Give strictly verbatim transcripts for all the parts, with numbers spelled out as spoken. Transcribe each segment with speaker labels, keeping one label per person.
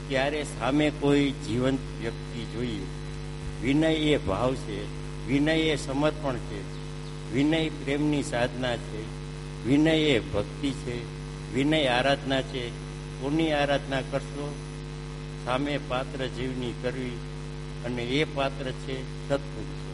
Speaker 1: ત્યારે સામે કોઈ જીવંત વ્યક્તિ જોઈએ. વિનય એ ભાવ છે, વિનય એ સમર્પણ છે, વિનય પ્રેમની સાધના છે, વિનય એ ભક્તિ છે, વિનય આરાધના છે. કોની આરાધના કરશો? સામે પાત્ર જીવની કરવી, અને એ પાત્ર છે સત્પુરુષો.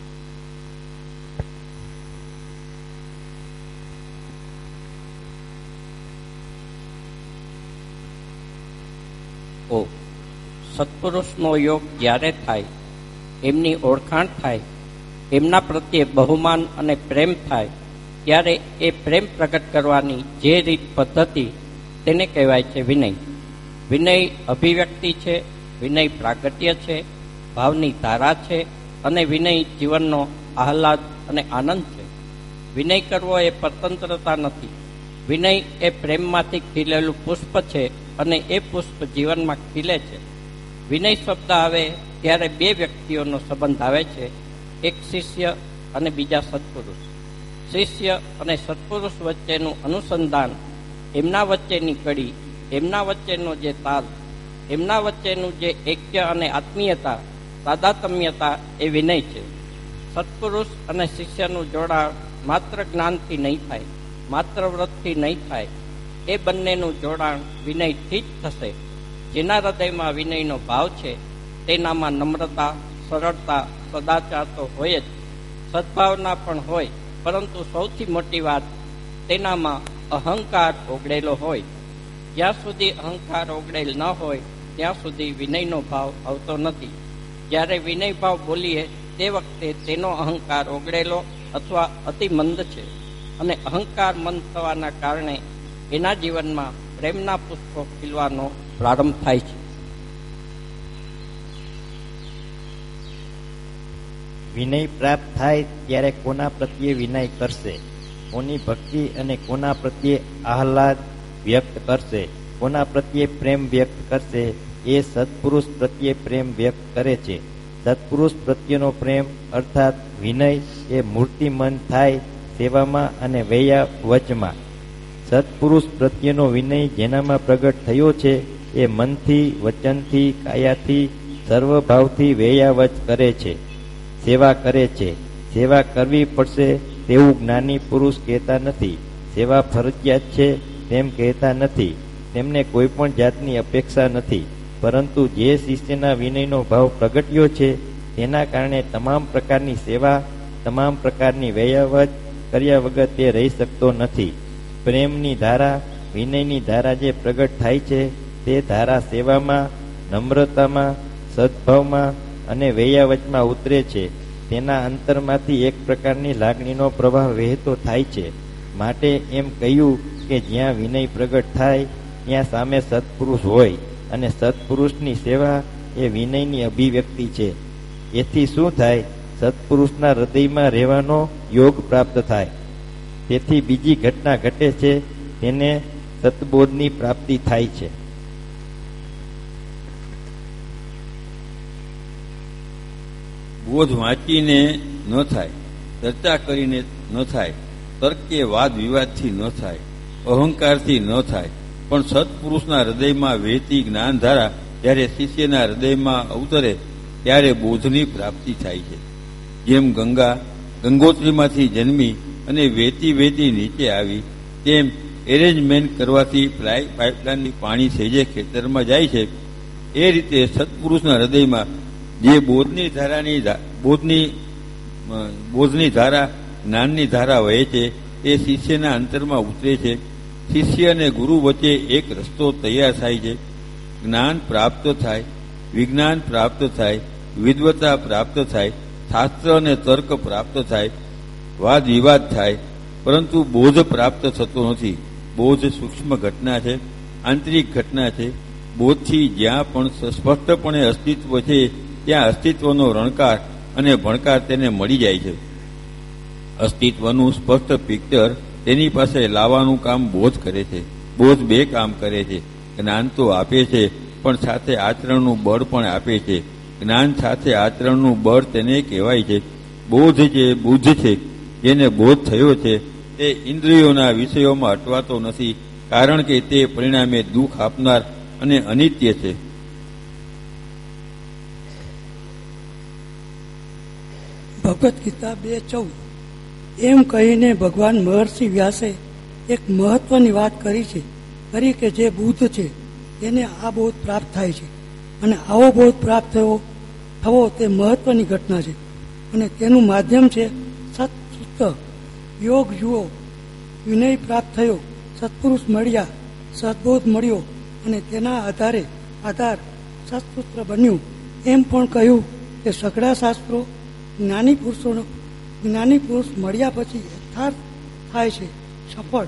Speaker 2: ઓ સત્પુરુષનો યોગ જ્યારે થાય, એમની ઓળખાણ થાય, એમના પ્રત્યે બહુમાન અને પ્રેમ થાય, ત્યારે એ પ્રેમ પ્રગટ કરવાની જે રીત પદ્ધતિ, તેને કહેવાય છે વિનય. વિનય અભિવ્યક્તિ છે, વિનય પ્રાગટ્ય છે, ભાવની ધારા છે, અને વિનય જીવનનો આહલાદ અને આનંદ છે. વિનય કરવો એ પરતંત્રતા નથી. વિનય એ પ્રેમમાંથી ખીલેલું પુષ્પ છે, અને એ પુષ્પ જીવનમાં ખીલે છે. વિનય શબ્દ આવે ત્યારે બે વ્યક્તિઓનો સંબંધ આવે છે, એક શિષ્ય અને બીજા સત્પુરુષ. શિષ્ય અને સત્પુરુષ વચ્ચેનું અનુસંધાન, એમના વચ્ચેની કડી, એમના વચ્ચેનો જે તાલ, એમના વચ્ચેનું જે એક્ય અને આત્મીયતા, તાદાત્મ્યતા, એ વિનય છે. સત્પુરુષ અને શિષ્યનું જોડાણ માત્ર જ્ઞાનથી નહીં થાય, માત્ર વ્રતથી નહીં થાય. એ બંનેનું જોડાણ વિનયથી જ થશે. જેના હૃદયમાં વિનયનો ભાવ છે, તેનામાં નમ્રતા, સરળતા, સદાચાર તો હોય જ, સદભાવના પણ હોય, પરંતુ સૌથી મોટી વાત, તેનામાં અહંકાર ઓગળેલો હોય. જ્યાં સુધી અહંકાર ઓગળેલ ન હોય, ત્યાં સુધી વિનયનો ભાવ આવતો નથી. જ્યારે વિનય ભાવ બોલીએ તે વખતે તેનો અહંકાર ઓગળેલો અથવા અતિમંદ છે, અને અહંકાર મંદ થવાના કારણે એના જીવનમાં પ્રેમના પુષ્પો ખીલવાનો પ્રારંભ થાય છે.
Speaker 3: વિનય પ્રાપ્ત થાય ત્યારે કોના પ્રત્યે વિનય કરશે? કોની ભક્તિ અને કોના પ્રત્યે આહલાદ વ્યક્ત કરશે? કોના પ્રત્યે પ્રેમ વ્યક્ત કરશે? એ સત્પુરુષ પ્રત્યે પ્રેમ વ્યક્ત કરે છે. સત્પુરુષ પ્રત્યેનો પ્રેમ અર્થાત વિનય એ મૂર્તિમંત થાય સેવામાં અને વૈયાવચમાં. સત્પુરુષ પ્રત્યેનો વિનય જેનામાં પ્રગટ થયો છે, એ મનથી, વચનથી, કાયાથી, સર્વભાવથી વૈયાવચ કરે છે, સેવા કરે છે. સેવા કરવી પડશે તેવું જ્ઞાની પુરુષ કહેતા નથી. સેવા ફરજિયાત છે તેમ કહેતા નથી. તેમને કોઈ પણ જાતની અપેક્ષા નથી. પરંતુ જે શિષ્યના વિનયનો ભાવ પ્રગટ્યો છે, તેના કારણે તમામ પ્રકારની સેવા, તમામ પ્રકારની વૈયાવચ કર્યા વગર તે રહી શકતો નથી. પ્રેમની ધારા, વિનયની ધારા જે પ્રગટ થાય છે, તે ધારા સેવામાં, નમ્રતામાં, સદભાવમાં અને વૈયાવચમાં ઉતરે છે. તેના અંતરમાંથી એક પ્રકારની લાગણીનો પ્રવાહ વહેતો થાય છે. માટે એમ કહ્યું કે જ્યાં વિનય પ્રગટ થાય ત્યાં સામે સત્પુરુષ હોય, અને સત્પુરુષની સેવા એ વિનયની અભિવ્યક્તિ છે. એથી શું થાય? સત્પુરુષના હૃદયમાં રહેવાનો યોગ પ્રાપ્ત થાય. તેથી બીજી ઘટના ઘટે છે, તેને સતબોધની પ્રાપ્તિ થાય છે.
Speaker 4: બોધ વાંચીને ન થાય, ચર્ચા કરીને ન થાય, તર્કે વાદ વિવાદથી ન થાય, અહંકારથી ન થાય, પણ સત્પુરુષના હૃદયમાં વહેતી જ્ઞાનધારા જ્યારે શિષ્યના હૃદયમાં અવતરે ત્યારે બોધની પ્રાપ્તિ થાય છે. જેમ ગંગા ગંગોત્રીમાંથી જન્મી અને વહેતી વહેતી નીચે આવી, તેમ એરેન્જમેન્ટ કરવાથી પાઇપલાઇનની પાણી સેજે ખેતરમાં જાય છે. એ રીતે સત્પુરુષના હૃદયમાં જે બોધની ધારાની બોધની બોધની ધારા, જ્ઞાનની ધારા વહે છે, એ શિષ્યના અંતરમાં ઉતરે છે. શિષ્ય અને ગુરુ વચ્ચે એક રસ્તો તૈયાર થાય છે. જ્ઞાન પ્રાપ્ત થાય, વિજ્ઞાન પ્રાપ્ત થાય, વિદ્વતા પ્રાપ્ત થાય, શાસ્ત્ર અને તર્ક પ્રાપ્ત થાય, વાદ વિવાદ થાય, પરંતુ બોધ પ્રાપ્ત થતો નથી. બોધ સૂક્ષ્મ ઘટના છે, આંતરિક ઘટના છે. બોધથી જ્યાં પણ સ્પષ્ટપણે અસ્તિત્વ છે, ત્યાં અસ્તિત્વનો રણકાર અને ભણકાર તેને મળી જાય છે. અસ્તિત્વનું સ્પષ્ટ પિક્ચર તેની પાસે લાવવાનું કામ બોધ કરે છે. બોધ બે કામ કરે છે. જ્ઞાન તો આપે છે, પણ સાથે આચરણનું બળ પણ આપે છે. જ્ઞાન સાથે આચરણનું બળ તેને કહેવાય છે. બોધ જે બુદ્ધ છે, જેને બોધ થયો છે, તે ઇન્દ્રિયોના વિષયોમાં અટવાતો નથી, કારણ કે તે પરિણામે દુઃખ આપનાર અને અનિત્ય છે.
Speaker 5: ભગવદ્ ગીતા બે ચૌદ. એમ કહીને ભગવાન મહર્ષિ વ્યાસે એક મહત્વની વાત કરી છે કરી કે જે બુદ્ધ છે તેને આ બોધ પ્રાપ્ત થાય છે, અને આવો બોધ પ્રાપ્ત થયો થવો તે મહત્વની ઘટના છે, અને તેનું માધ્યમ છે સત્સૂત્ર. યોગ જુઓ, વિનય પ્રાપ્ત થયો, સત્પુરુષ મળ્યા, સદબોધ મળ્યો, અને તેના આધારે આધાર સત્સૂત્ર બન્યું. એમ પણ કહ્યું કે સઘળા શાસ્ત્રો જ્ઞાની પુરુષોનો જ્ઞાની પુરુષ મળ્યા પછી યથાર્થ થાય છે, સફળ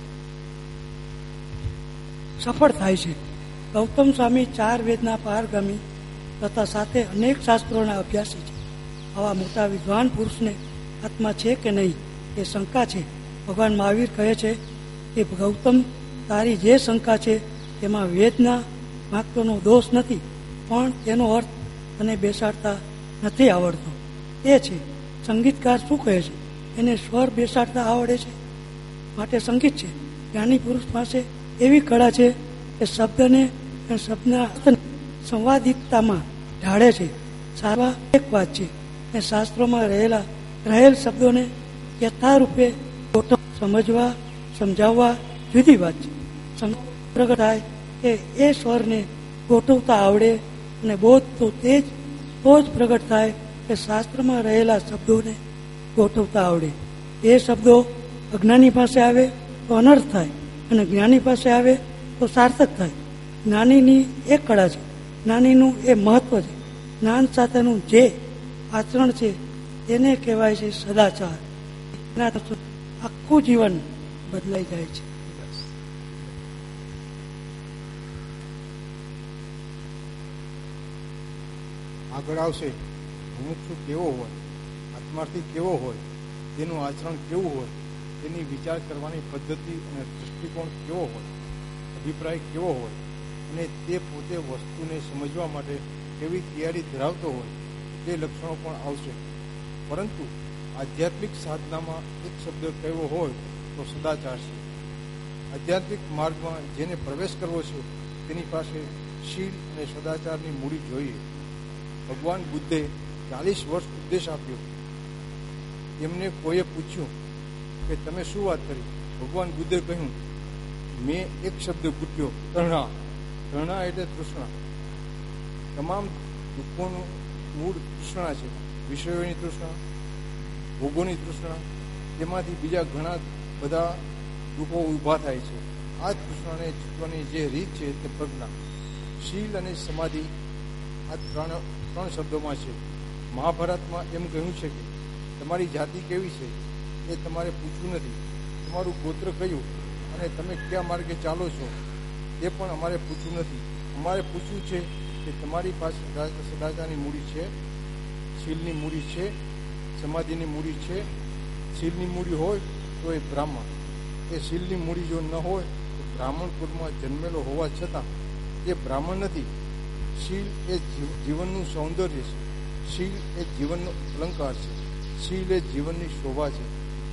Speaker 5: સફળ થાય છે. ગૌતમ સ્વામી ચાર વેદના પારગામી તથા સાથે અનેક શાસ્ત્રોના અભ્યાસી છે. આવા મોટા વિદ્વાન પુરુષને આત્મા છે કે નહીં એ શંકા છે. ભગવાન મહાવીર કહે છે કે ગૌતમ, તારી જે શંકા છે તેમાં વેદના માગતોનો દોષ નથી, પણ તેનો અર્થ તને બેસાડતા નથી આવડતો. એ છે સંગીતકાર શું કહે છે, એને સ્વર બેસાડતા આવડે છે માટે સંગીત છે. જ્ઞાની પુરુષ પાસે એવી કળા છે કે શબ્દને શબ્દના સંવાદિતતામાં ઢાળે છે. સારવા એક વાત છે કે શાસ્ત્રોમાં રહેલા રહેલ શબ્દોને યથારૂપે સમજવા સમજાવવા જુદી વાત છે. પ્રગટ થાય કે એ સ્વરને ગોઠવતા આવડે, અને બોધ તો તે જ તો જ પ્રગટ થાય કે શાસ્ત્રમાં રહેલા શબ્દોને ગોઠવતા આવડે. એ શબ્દો અજ્ઞાની પાસે આવે તો અનર્થ થાય, અને જ્ઞાની પાસે આવે તો સાર્થક થાય. જ્ઞાનીની એ કળા છે, જ્ઞાનીનું એ મહત્વ છે. જ્ઞાન સાથેનું જે આચરણ છે તેને કહેવાય છે સદાચાર. આખું જીવન બદલાઈ જાય છે.
Speaker 6: આગળ આવશે મુમુક્ષુ કેવો હોય, આત્માર્થી કેવો હોય, તેનું આચરણ કેવું હોય, તેની વિચાર કરવાની પદ્ધતિ અને દૃષ્ટિકોણ કેવો હોય, અભિપ્રાય કેવો હોય, અને તે પોતે વસ્તુને સમજવા માટે કેવી તૈયારી ધરાવતો હોય, તે લક્ષણો પણ આવશે. પરંતુ આધ્યાત્મિક સાધનામાં એક શબ્દ કહેવો હોય તો સદાચાર છે. આધ્યાત્મિક માર્ગમાં જેને પ્રવેશ કરવો છે તેની પાસે શીલ અને સદાચારની મૂડી જોઈએ. ભગવાન બુદ્ધે ચાલીસ વર્ષ ઉપદેશ આપ્યો. એમને કોઈએ પૂછ્યું કે તમે શું વાત કરી? ભગવાન બુદ્ધે કહ્યું, મેં એક શબ્દ પૂછ્યો, તૃષ્ણા. તૃષ્ણા એટલે તૃષ્ણા. તમામ દુઃખોનું મૂળ તૃષ્ણા છે. વિષયોની તૃષ્ણા, ભોગોની તૃષ્ણા, તેમાંથી બીજા ઘણા બધા દુઃખો ઊભા થાય છે. આ તૃષ્ણાને જીતવાની જે રીત છે તે પ્રજ્ઞા, શીલ અને સમાધિ આ ત્રણ ત્રણ શબ્દોમાં છે. મહાભારતમાં એમ કહ્યું છે કે તમારી જાતિ કેવી છે એ તમારે પૂછવું નથી, તમારું ગોત્ર કયું અને તમે કયા માર્ગે ચાલો છો એ પણ અમારે પૂછવું નથી. અમારે પૂછવું છે કે તમારી પાસે સદાચારની મૂડી છે, શીલની મૂડી છે, સમાધિની મૂડી છે. શીલની મૂડી હોય તો એ બ્રાહ્મણ, એ શીલની મૂડી જો ન હોય તો બ્રાહ્મણ કુળમાં જન્મેલો હોવા છતાં એ બ્રાહ્મણ નથી. શીલ એ જીવનનું સૌંદર્ય છે, શીલ એ જીવનનો અલંકાર છે, શીલ એ જીવનની શોભા છે.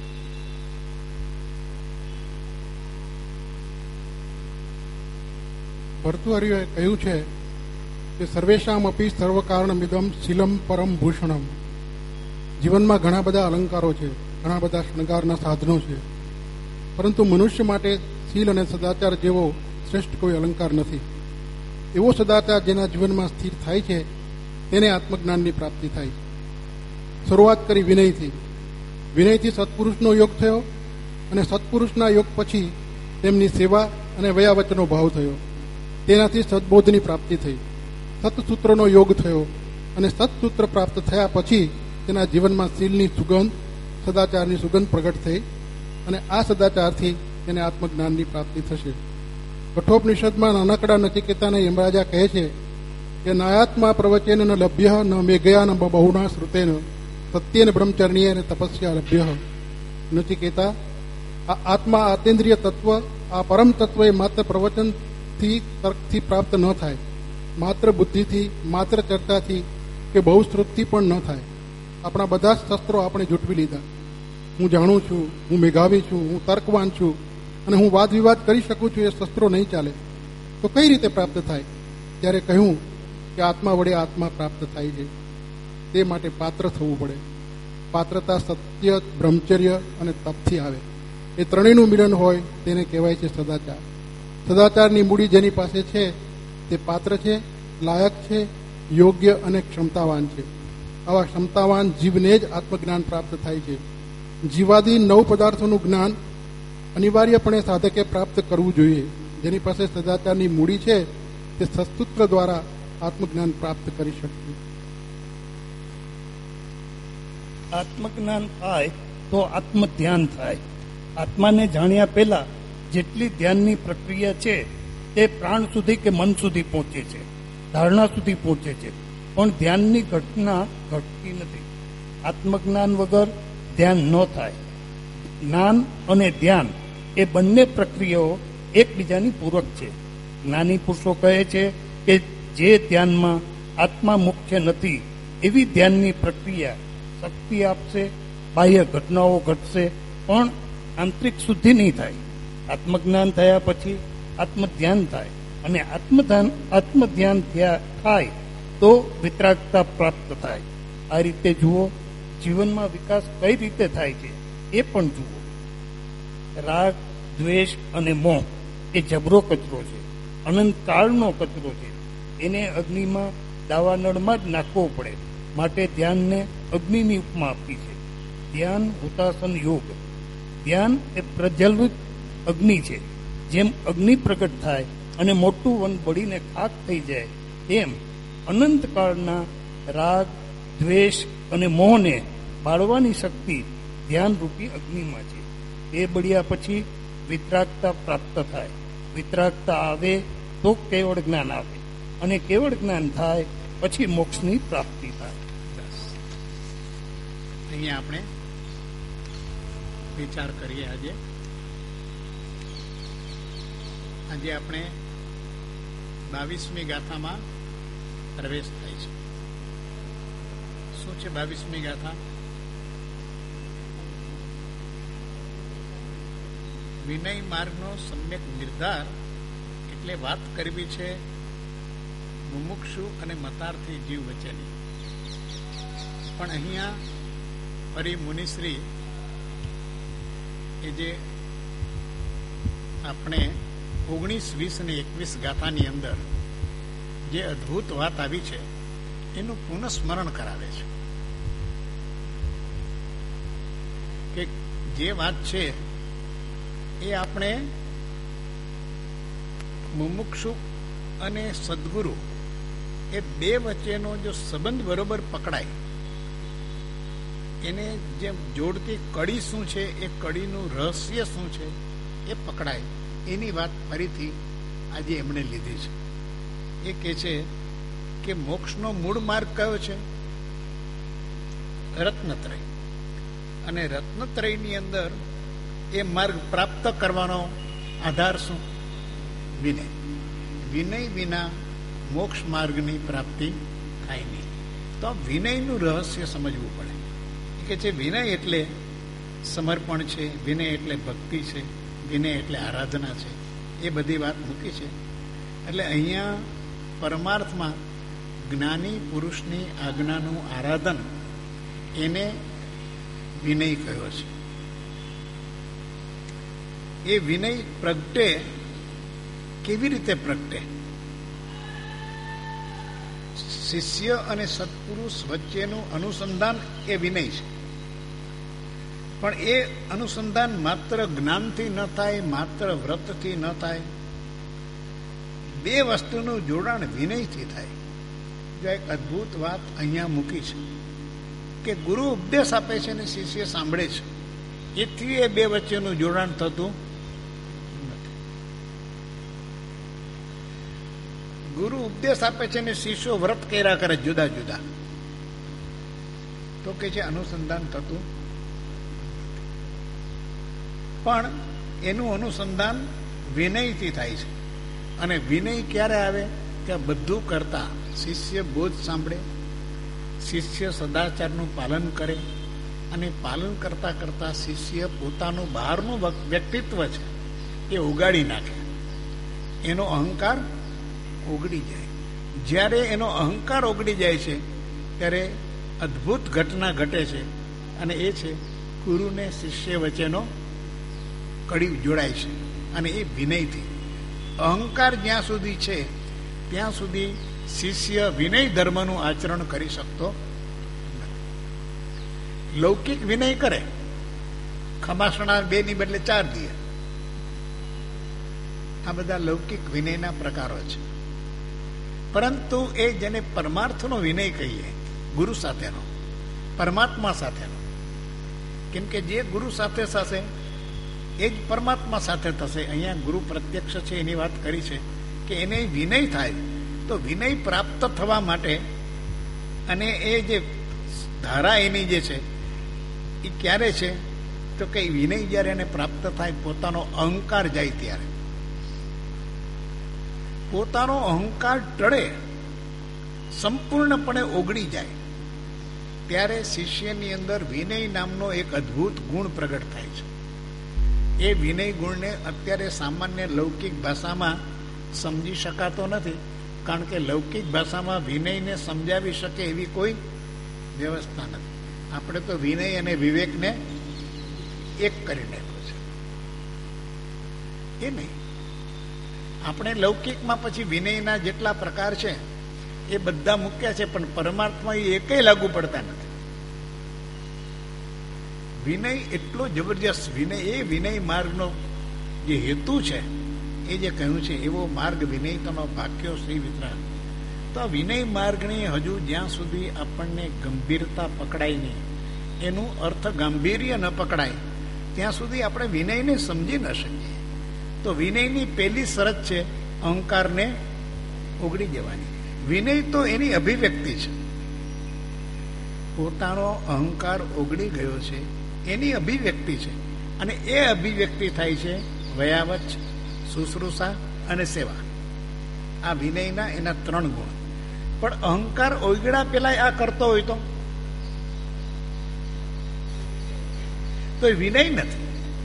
Speaker 7: ભર્તૃહરિએ કહ્યું છે કે સર્વેશામ અપી સર્વકારણમિદમ શીલમ પરમ ભૂષણમ. જીવનમાં ઘણા બધા અલંકારો છે, ઘણા બધા શણગારના સાધનો છે, પરંતુ મનુષ્ય માટે શીલ અને સદાચાર જેવો શ્રેષ્ઠ કોઈ અલંકાર નથી. એવો સદાચાર જેના જીવનમાં સ્થિર થાય છે તેને આત્મજ્ઞાનની પ્રાપ્તિ થાય. શરૂઆત કરી વિનયથી. વિનયથી સત્પુરુષનો યોગ થયો, અને સત્પુરુષના યોગ પછી તેમની સેવા અને વયાવચનો ભાવ થયો. તેનાથી સદબોધની પ્રાપ્તિ થઈ. સત્સૂત્રનો યોગ થયો, અને સત્સૂત્ર પ્રાપ્ત થયા પછી તેના જીવનમાં શીલની સુગંધ, સદાચારની સુગંધ પ્રગટ થઈ, અને આ સદાચારથી તેને આત્મજ્ઞાનની પ્રાપ્તિ થશે. કઠોપનિષદમાં નાનકડા નચિકેતાને યમરાજા કહે છે કે નાયાત્મા પ્રવચેન ન લભ્ય ન મેઘયા ન બહુના શ્રુતેન સત્યેન બ્રહ્મચર્ણીય અને તપસ્યા લભ્ય. નચિકેતા, આ આત્મા આતેન્દ્રિય તત્વ, આ પરમ તત્વ એ માત્ર પ્રવચનથી તર્કથી પ્રાપ્ત ન થાય, માત્ર બુદ્ધિથી, માત્ર ચર્ચાથી કે બહુ શ્રુતથી પણ ન થાય. આપણા બધા જ શસ્ત્રો આપણે જૂટવી લીધા. હું જાણું છું, હું મેઘાવી છું, હું તર્કવાન છું, અને હું વાદ વિવાદ કરી શકું છું, એ શસ્ત્રો નહીં ચાલે. તો કઈ રીતે પ્રાપ્ત થાય? ત્યારે કહ્યું કે આત્મા વડે આત્મા પ્રાપ્ત થાય છે. તે માટે પાત્ર થવું પડે. પાત્રતા સત્ય, બ્રહ્મચર્ય અને તપથી આવે. એ ત્રણેયનું મિલન હોય તેને કહેવાય છે સદાચાર. સદાચારની મૂડી જેની પાસે છે તે પાત્ર છે, લાયક છે, યોગ્ય અને ક્ષમતાવાન છે. આવા ક્ષમતાવાન જીવને જ આત્મજ્ઞાન પ્રાપ્ત થાય છે. જીવાદી નવ પદાર્થોનું જ્ઞાન અનિવાર્યપણે સાધકે પ્રાપ્ત કરવું જોઈએ. જેની પાસે સદાચારની મૂડી છે તે સત્સૂત્ર દ્વારા આત્મજ્ઞાન પ્રાપ્ત કરી શકશે.
Speaker 8: આત્મજ્ઞાન થાય તો આત્મ ધ્યાન થાય. આત્માને જાણ્યા પહેલા જેટલી ધ્યાનની પ્રક્રિયા છે તે પ્રાણ સુધી કે મન સુધી પહોંચે છે, ધારણા સુધી પહોંચે છે, પણ ધ્યાનની ઘટના ઘટતી નથી. આત્મજ્ઞાન વગર ધ્યાન ન થાય. જ્ઞાન અને ધ્યાન એ બંને પ્રક્રિયાઓ એકબીજાની પૂરક છે. જ્ઞાની પુરુષો કહે છે કે જે ધ્યાનમાં આત્મા મુખ્ય નથી એવી ધ્યાનની પ્રક્રિયા શક્તિ આપશે, બાહ્ય ઘટનાઓ ઘટશે, પણ આંતરિક શુદ્ધિ નહીં થાય. આત્મજ્ઞાન થયા પછી આત્મધ્યાન થાય, અને આત્મધ્યાન આત્મધ્યાન થાય તો વિતરાગતા પ્રાપ્ત થાય. આ રીતે જુઓ, જીવનમાં વિકાસ કઈ રીતે થાય છે એ પણ જુઓ. રાગ, દ્વેષ અને મોહ એ જબરો કચરો છે, અનંત કાળનો કચરો છે. એને અગ્નિમાં દાવાનળમાં જ નાખવો પડે. માટે ધ્યાનને અગ્નિની ઉપમા આપી છે. ધ્યાન હુતાસન યોગ. ધ્યાન એ પ્રજ્વલિત અગ્નિ છે. જેમ અગ્નિ પ્રગટ થાય અને મોટું વન બળીને ખાક થઈ જાય, તેમ અનંતકાળના રાગ, દ્વેષ અને મોહને બાળવાની શક્તિ ધ્યાનરૂપી અગ્નિમાં છે. એ બળ્યા પછી વિતરાગતા પ્રાપ્ત થાય. વિતરાગતા આવે તો કેવળ જ્ઞાન આવે, અને કેવળ જ્ઞાન થાય પછી મોક્ષની પ્રાપ્તિ થાય.
Speaker 9: અહીંયા આપણે વિચાર કરીએ. આજે આજે આપણે બાવીસમી ગાથામાં પ્રવેશ થાય છે. શું છે બાવીસમી ગાથા? વિનય માર્ગનો સમ્યક નિર્ધાર એટલે વાત કરવી છે મુમુક્ષુ અને મતાર્થી જીવ વચ્ચેની. પણ અહીંયા ફરી મુનિશ્રી એ જે આપણે ઓગણીસ, વીસ અને એકવીસ ગાથાની અંદર જે અદ્ભુત વાત આવી છે એનું પુનઃસ્મરણ કરાવે છે કે જે વાત છે એ આપણે મુમુક્ષુ અને સદગુરુ એ બે વચ્ચેનો જો સંબંધ બરોબર પકડાય, એને જેમ જોડતી કડી શું છે, એ કડીનું રહસ્ય શું છે એ પકડાય, એની વાત ફરીથી આજે એમણે લીધી છે. એ કહે છે કે મોક્ષનો મૂળ માર્ગ કયો છે? રત્નત્રય. અને રત્નત્રયની અંદર એ માર્ગ પ્રાપ્ત કરવાનો આધાર શું? વિનય. વિનય વિના મોક્ષ માર્ગની પ્રાપ્તિ થાય નહીં. તો વિનયનું રહસ્ય સમજવું પડે. કે છે વિનય એટલે સમર્પણ છે, વિનય એટલે ભક્તિ છે, વિનય એટલે આરાધના છે. એ બધી વાત મૂકી છે. એટલે અહીંયા પરમાર્થમાં જ્ઞાની પુરુષની આજ્ઞાનું આરાધન એને વિનય કહ્યો છે. એ વિનય પ્રગટે કેવી રીતે પ્રગટે? શિષ્ય અને સત્પુરુષ વચ્ચેનું અનુસંધાન એ વિનય છે. પણ એ અનુસંધાન માત્ર જ્ઞાનથી ન થાય, માત્ર વ્રતથી ન થાય. બે વસ્તુનું જોડાણ વિનયથી થાય. જો એક અદ્ભુત વાત અહીંયા મૂકી છે કે ગુરુ ઉપદેશ આપે છે અને શિષ્ય સાંભળે છે, એથી એ બે વચ્ચેનું જોડાણ થતું નથી. ગુરુ ઉપદેશ આપે છે અને શિષ્યો વ્રત કર્યા કરે જુદા જુદા, તો કે છે અનુસંધાન થતું. પણ એનું અનુસંધાન વિનયથી થાય છે. અને વિનય ક્યારે આવે? કે બધું કરતા શિષ્ય બોધ સાંભળે, શિષ્ય સદાચારનું પાલન કરે, અને પાલન કરતા કરતા શિષ્ય પોતાનું બહારનું વ્યક્તિત્વ છે એ ઉગાડી નાખે. એનો અહંકાર ઓગળી જાય. જ્યારે એનો અહંકાર ઓગળી જાય છે ત્યારે અદ્ભુત ઘટના ઘટે છે. અને એ છે ગુરુ ને શિષ્ય વચ્ચેનો કડી જોડાય છે, અને એ વિનયથી. અહંકાર જ્યાં સુધી છે ત્યાં સુધી શિષ્ય વિનય ધર્મનું આચરણ કરી શકતો નથી. લૌકિક વિનય કરે, ખમાસણા બે ની બદલે ચાર દીએ, આ બધા લૌકિક વિનયના પ્રકારો છે. પરંતુ એ જેને પરમાર્થનો વિનય કહીએ, ગુરુ સાથેનો, પરમાત્મા સાથેનો, કેમ કે જે ગુરુ સાથે થશે એ જ પરમાત્મા સાથે થશે. અહીંયા ગુરુ પ્રત્યક્ષ છે એની વાત કરી છે કે એને વિનય થાય. તો વિનય પ્રાપ્ત થવા માટે અને એ જે ધારા એની જે છે એ ક્યારે છે તો કે વિનય જ્યારે એને પ્રાપ્ત થાય, પોતાનો અહંકાર જાય ત્યારે, પોતાનો અહંકાર ટળે, સંપૂર્ણપણે ઓગળી જાય, ત્યારે શિષ્યની અંદર વિનય નામનો એક અદ્ભુત ગુણ પ્રગટ થાય છે. એ વિનય ગુણને અત્યારે સામાન્ય લૌકિક ભાષામાં સમજી શકાતો નથી, કારણ કે લૌકિક ભાષામાં વિનયને સમજાવી શકે એવી કોઈ વ્યવસ્થા નથી. આપણે તો વિનય અને વિવેકને એક કરી નાખ્યો છે. એ નહીં, આપણે લૌકિકમાં પછી વિનયના જેટલા પ્રકાર છે એ બધા મૂક્યા છે, પણ પરમાર્થમાં એ એકેય લાગુ પડતા નથી. વિનય એટલો જબરજસ્ત, વિનય એ વિનય માર્ગનો જે હેતુ છે એ જે કહ્યું છે એવો માર્ગ વિનય તનો ભાગ્યો શ્રી વિતરાગ. તો આ વિનય માર્ગની હજુ જ્યાં સુધી આપણને ગંભીરતા પકડાય નહીં, એનું અર્થ ગાંભીર્ય ન પકડાય ત્યાં સુધી આપણે વિનયને સમજી ન શકીએ. તો વિનયની પહેલી શરત છે અહંકારને ઓગળી જવાની. વિનય તો એની અભિવ્યક્તિ છે, પોતાનો અહંકાર ઓગળી ગયો છે એની અભિવ્યક્તિ છે, અને એ અભિવ્યક્તિ થાય છે વયાવચ, શુશ્રૂષા અને સેવા. આ વિનયના એના ત્રણ ગુણ. પણ અહંકાર ઓગળ્યા પેલા આ કરતો હોય તો તો વિનય નથી.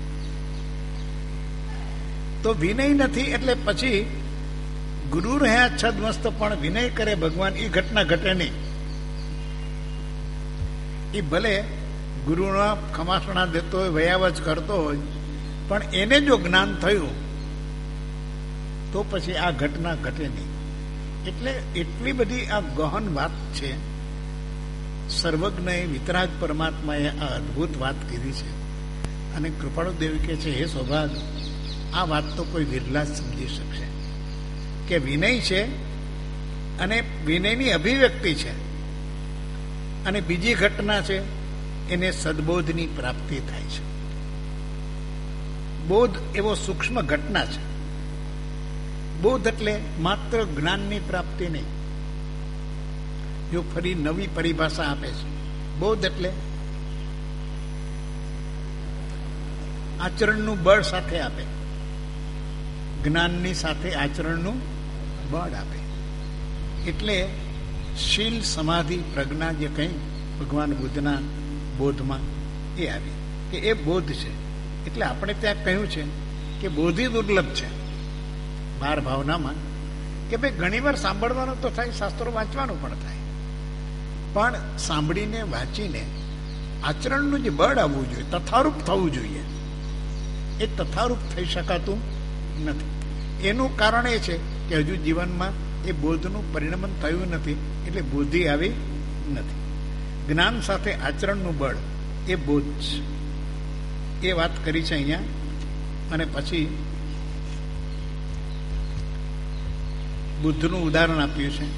Speaker 9: તો વિનય નથી એટલે પછી ગુરુ રહ્યા છદમસ્ત પણ વિનય કરે ભગવાન, એ ઘટના ઘટે નહીં. એ ભલે ગુરુના ખમાસણા દેતો હોય, વયાવચ કરતો હોય, પણ એને જો જ્ઞાન થયું તો પછી આ ઘટના ઘટે નહીં. એટલે એટલી બધી આ ગહન વાત છે. સર્વજ્ઞ વિતરાગ પરમાત્માએ આ અદ્ભુત વાત કીધી છે, અને કૃપાળુ દેવી કહે છે, હે સૌભાગ્ય, આ વાત તો કોઈ વિરલા જ સમજી શકશે કે વિનય છે અને વિનયની અભિવ્યક્તિ છે, અને બીજી ઘટના છે એને સદબોધની પ્રાપ્તિ થાય છે. બોધ એવો સૂક્ષ્મ ઘટના છે. બોધ એટલે માત્ર જ્ઞાનની પ્રાપ્તિ નહીં. જો ફરી નવી પરિભાષા આપે છે, બોધ એટલે આચરણનું બળ સાથે આપે, જ્ઞાનની સાથે આચરણનું બળ આપે. એટલે શીલ, સમાધિ, પ્રજ્ઞા જે કંઈ ભગવાન બુદ્ધના બોધમાં એ આવી કે એ બોધ છે. એટલે આપણે ત્યાં કહ્યું છે કે બોધિ દુર્લભ છે બાર ભાવનામાં, કે ભાઈ ઘણી વાર સાંભળવાનું તો થાય, શાસ્ત્રો વાંચવાનું પણ થાય, પણ સાંભળીને વાંચીને આચરણનું જે બળ આવવું જોઈએ, તથારૂપ થવું જોઈએ, એ તથારૂપ થઈ શકાતું નથી. એનું કારણ એ છે કે હજુ જીવનમાં એ બોધનું પરિણમન થયું નથી, એટલે બુદ્ધિ આવી નથી. જ્ઞાન સાથે આચરણનું બળ એ બોધ છે. એ વાત કરી છે અહીંયા. અને પછી બુદ્ધનું ઉદાહરણ આપ્યું છે.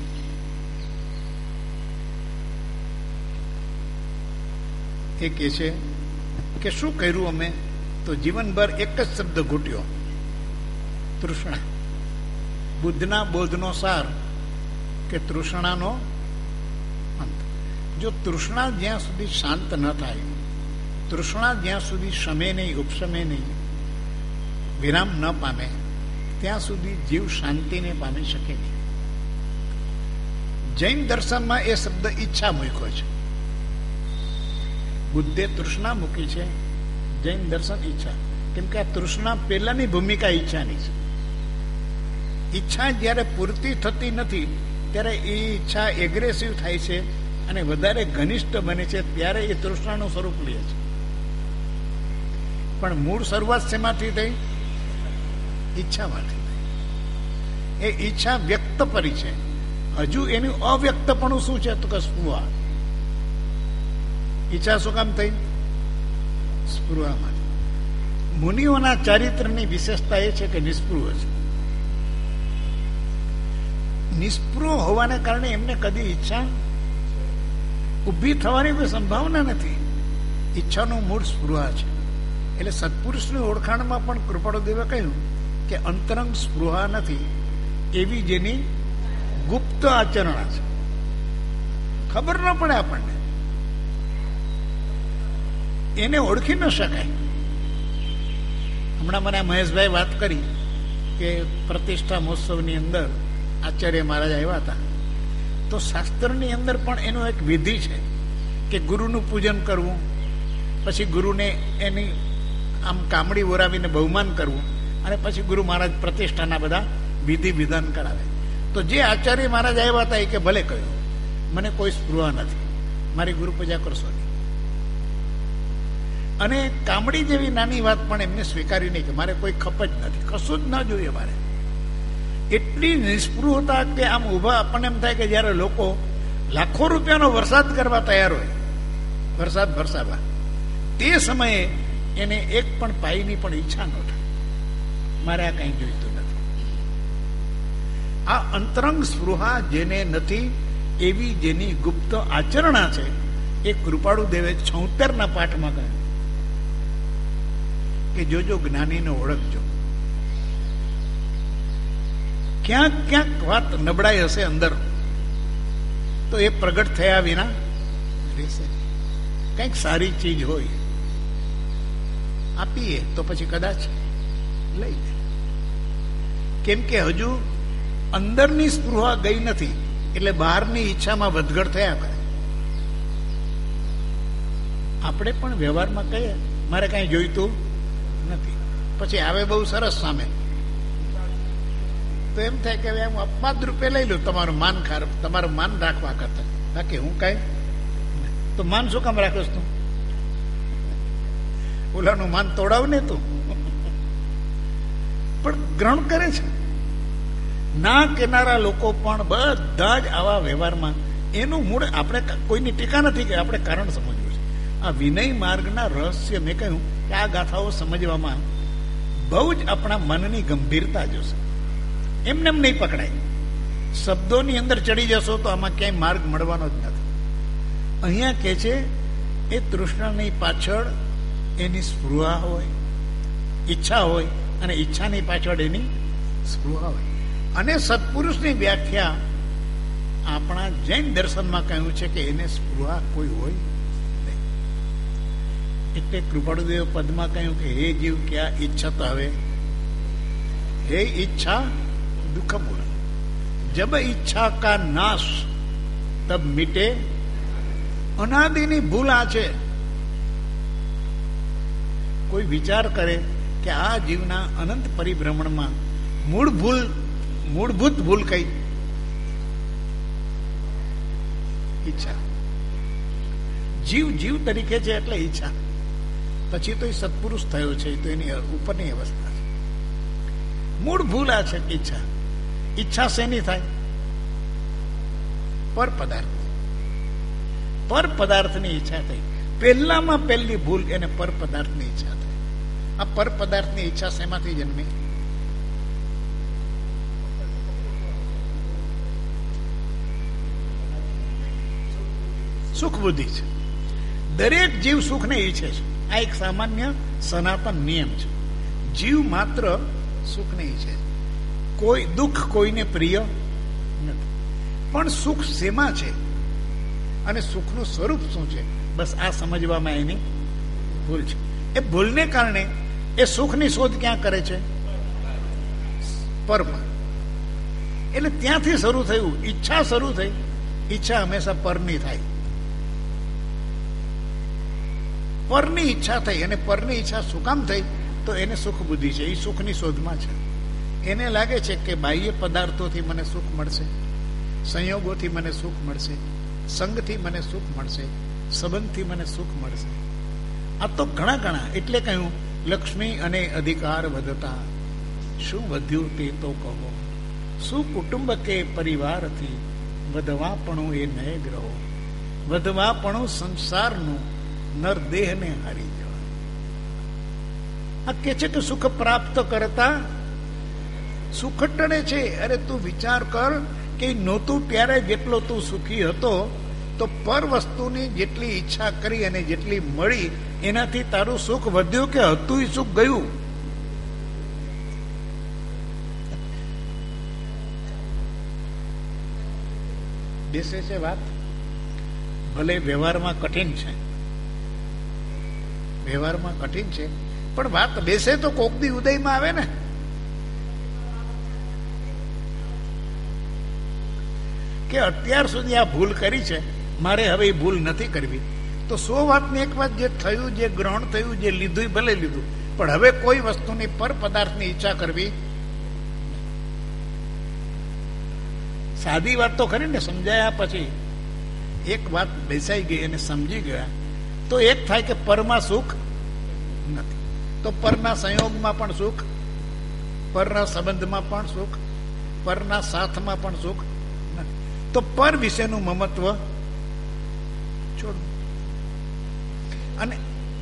Speaker 9: એ કહે છે કે શું કર્યું અમે, તો જીવનભર એક જ શબ્દ ઘૂંટ્યો, તૃષ્ણા. બુદ્ધના બોધનો સાર કે તૃષ્ણાનો અંત. જો તૃષ્ણા જ્યાં સુધી શાંત ન થાય, તૃષ્ણા જ્યાં સુધી શમે નહીં, ઉપશમે નહીં, વિરામ ન પામે, ત્યાં સુધી જીવ શાંતિને પામી શકે નહીં. જૈન દર્શનમાં એ શબ્દ ઈચ્છા મૂક્યો છે. બુદ્ધે તૃષ્ણા મૂકી છે, જૈન દર્શન ઈચ્છા. કેમ કે આ તૃષ્ણા પહેલાની ભૂમિકા ઈચ્છાની છે. ઈચ્છા જ્યારે પૂર્તિ થતી નથી ત્યારે એ ઈચ્છા એગ્રેસિવ થાય છે, અને વધારે ઘનિષ્ઠ બને છે ત્યારે એ તૃષ્ણાનું સ્વરૂપ લે છે. પણ મૂળ શરૂઆત શેમાંથી થઈ? ઈચ્છામાંથી થઈ. એ ઈચ્છા વ્યક્ત કરી છે. હજુ એનું અવ્યક્તપણું શું છે? તો કે સ્પૃહા. ઈચ્છા શું કામ થઈ? સ્પૃહામાં. મુનિઓના ચારિત્રની વિશેષતા એ છે કે નિસ્પૃહ છે. નિસ્પૃહ હોવાને કારણે એમને કદી ઈચ્છા ઊભી થવાની કોઈ સંભાવના નથી. ઈચ્છાનું મૂળ સ્પૃહા છે. એટલે સત્પુરુષની ઓળખાણમાં પણ કૃપાળુદેવે કહ્યું કે અંતરંગ સ્પૃહા નથી એવી જેની ગુપ્ત આચરણા છે. ખબર ન પડે આપણને, એને ઓળખી ન શકાય. હમણાં મને મહેશભાઈ વાત કરી કે પ્રતિષ્ઠા મહોત્સવની અંદર આચાર્ય મહારાજ આવ્યા હતા, તો શાસ્ત્રની અંદર પણ એનો એક વિધિ છે કે ગુરુનું પૂજન કરવું, પછી ગુરુને એની આમ કામડી ઓરાવીને બહુમાન કરવું, અને પછી ગુરુ મહારાજ પ્રતિષ્ઠાના બધા વિધિ વિધાન કરાવે. તો જે આચાર્ય મહારાજ આવ્યા હતા એ કે ભલે કહ્યું, મને કોઈ સ્પૃહા નથી, મારી ગુરુ પૂજા કરશો નહીં. અને કામડી જેવી નાની વાત પણ એમને સ્વીકારી નહીં કે મારે કોઈ ખપ જ નથી, કશું જ ના જોઈએ મારે. એટલી નિસ્પૃહતા કે આમ ઉભા આપણને એમ થાય કે જયારે લોકો લાખો રૂપિયાનો વરસાદ કરવા તૈયાર હોય, વરસાદ વરસાવવા, તે સમયે એને એક પણ પાઈની પણ ઈચ્છા ન થાય, મારે આ કઈ જોઈતું નથી. આ અંતરંગ સ્પૃહા જેને નથી એવી જેની ગુપ્ત આચરણા છે, એ કૃપાળુ દેવે છોતેર ના પાઠમાં કહ્યું કે જોજો જ્ઞાનીને ઓળખજો. ક્યાંક ક્યાંક વાત નબળાઈ હશે અંદર, તો એ પ્રગટ થયા વિના રહેશે. કંઈક સારી ચીજ હોય આપીએ તો પછી કદાચ લઈ લે. કેમ કે હજુ અંદરની સ્પૃહા ગઈ નથી, એટલે બહારની ઈચ્છામાં વધઘટ થયા કરે. આપણે પણ વ્યવહારમાં કહીએ મારે કઈ જોઈતું નથી, પછી આવે બહુ સરસ સામે, તો એમ થાય કે હું અપવાદ રૂપે લઈ લઉં તમારું માન ખાર તમારું માન રાખવા કરતા, બાકી હું કઈ તો માન શું કામ રાખીશ તું? ઓલાનું માન તોડાવ ને તું. પણ ગ્રહણ કરે છે. ના કેનારા લોકો પણ બધા જ આવા વ્યવહારમાં એનું મૂળ આપણે કોઈની ટીકા નથી કે આપણે કારણ સમજવું છે. આ વિનય માર્ગના રહસ્ય મેં કહ્યું કે આ ગાથાઓ સમજવામાં બહુ જ આપણા મનની ગંભીરતા જોશે. એમને એમ નહીં પકડાય. શબ્દોની અંદર ચડી જશો તો આમાં ક્યાંય માર્ગ મળવાનો જ નથી. અહીંયા કે છે એ તૃષ્ણાની પાછળ એની સ્પૃહા હોય, ઈચ્છા હોય, અને ઈચ્છાની પાછળ એની સ્પૃહા હોય. અને સત્પુરુષની વ્યાખ્યા આપણા જૈન દર્શનમાં કહ્યું છે કે એને સ્પૃહા કોઈ હોય નહીં. એટલે કૃપાળુદેવ પદમાં કહ્યું કે હે જીવ ક્યાં ઈચ્છત હવે, હે ઈચ્છા દુઃખ મૂળ, જબ ઈચ્છા કા નાશ તબ મિટે. અનાદિની ભૂલ આ છે. કોઈ વિચાર કરે કે આ જીવના અનંત પરિભ્રમણમાં મૂળ ભૂલ મૂળભૂત ભૂલ કઈ? ઈચ્છા. જીવ જીવ તરીકે છે એટલે ઈચ્છા. પછી તો એ સત્પુરુષ થયો છે, તો એની ઉપરની અવસ્થા છે. મૂળ ભૂલ આ છે ઈચ્છા. ઈચ્છા શેની થાય? પર પદાર્થ. પર પદાર્થની ઈચ્છા થઈ. પહેલામાં પહેલી ભૂલ એને પર પદાર્થની ઈચ્છા થઈ. આ પર પદાર્થની ઈચ્છા શેમાંથી જન્મી? સુખ બુદ્ધિ છે. દરેક જીવ સુખને ઈચ્છે છે. આ એક સામાન્ય સનાતન નિયમ છે. જીવ માત્ર સુખને ઈચ્છે છે. કોઈ દુઃખ કોઈને પ્રિય નથી. પણ સુખ શેમાં છે અને સુખનું સ્વરૂપ શું છે, બસ આ સમજવામાં એની ભૂલ છે. એ ભૂલને કારણે એ સુખની શોધ ક્યાં કરે છે? પરમાં. એટલે ત્યાંથી શરૂ થયું. ઈચ્છા શરૂ થઈ. ઈચ્છા હંમેશા પરની થાય. પરની ઈચ્છા થઈ, અને પરની ઈચ્છા શું કામ થઈ? તો એને સુખ બુદ્ધિ છે. એ સુખની શોધમાં છે. એને લાગે છે કે બાહ્ય પદાર્થોથી મને સુખ મળશે, સંયોગોથી મને સુખ મળશે, સંગથી મને સુખ મળશે, સંબંધથી મને સુખ મળશે. આ તો ઘણા ઘણા, એટલે કહ્યું લક્ષ્મી અને અધિકાર વધતા, શું વધ્યું તે તો કહો, શું કુટુંબ કે પરિવારથી વધવાપણું એ નય ગ્રહો, વધવાપણું સંસારનું નર દેહને હારી જવા. આ કે છે કે સુખ પ્રાપ્ત કરતા સુખ ટળે છે. અરે તું વિચાર કર કે નહોતું ત્યારે જેટલો તું સુખી હતો, તો પર વસ્તુની જેટલી ઈચ્છા કરી અને જેટલી મળી એનાથી તારું સુખ વધ્યું કે હતું સુખ ગયું? બેસે છે વાત. ભલે વ્યવહારમાં કઠિન છે, વ્યવહારમાં કઠિન છે, પણ વાત બેસે તો કોક દી ઉદયમાં આવે ને. કે અત્યાર સુધી આ ભૂલ કરી છે, મારે હવે એ ભૂલ નથી કરવી. તો સો વાતની એક વાત, જે થયું, જે ગ્રહણ થયું, જે લીધું ભલે લીધું, પણ હવે કોઈ વસ્તુની પર પદાર્થની ઈચ્છા કરવી. સાદી વાત તો ખરી ને, સમજાયા પછી એક વાત બેસાઈ ગઈ અને સમજી ગયા તો એક થાય કે પરમાં સુખ નથી, તો પરના સંયોગમાં પણ સુખ, પરના સંબંધમાં પણ સુખ, પરના સાથમાં પણ સુખ નથી. તો પર વિશેનું મમત્વ છોડવું. અને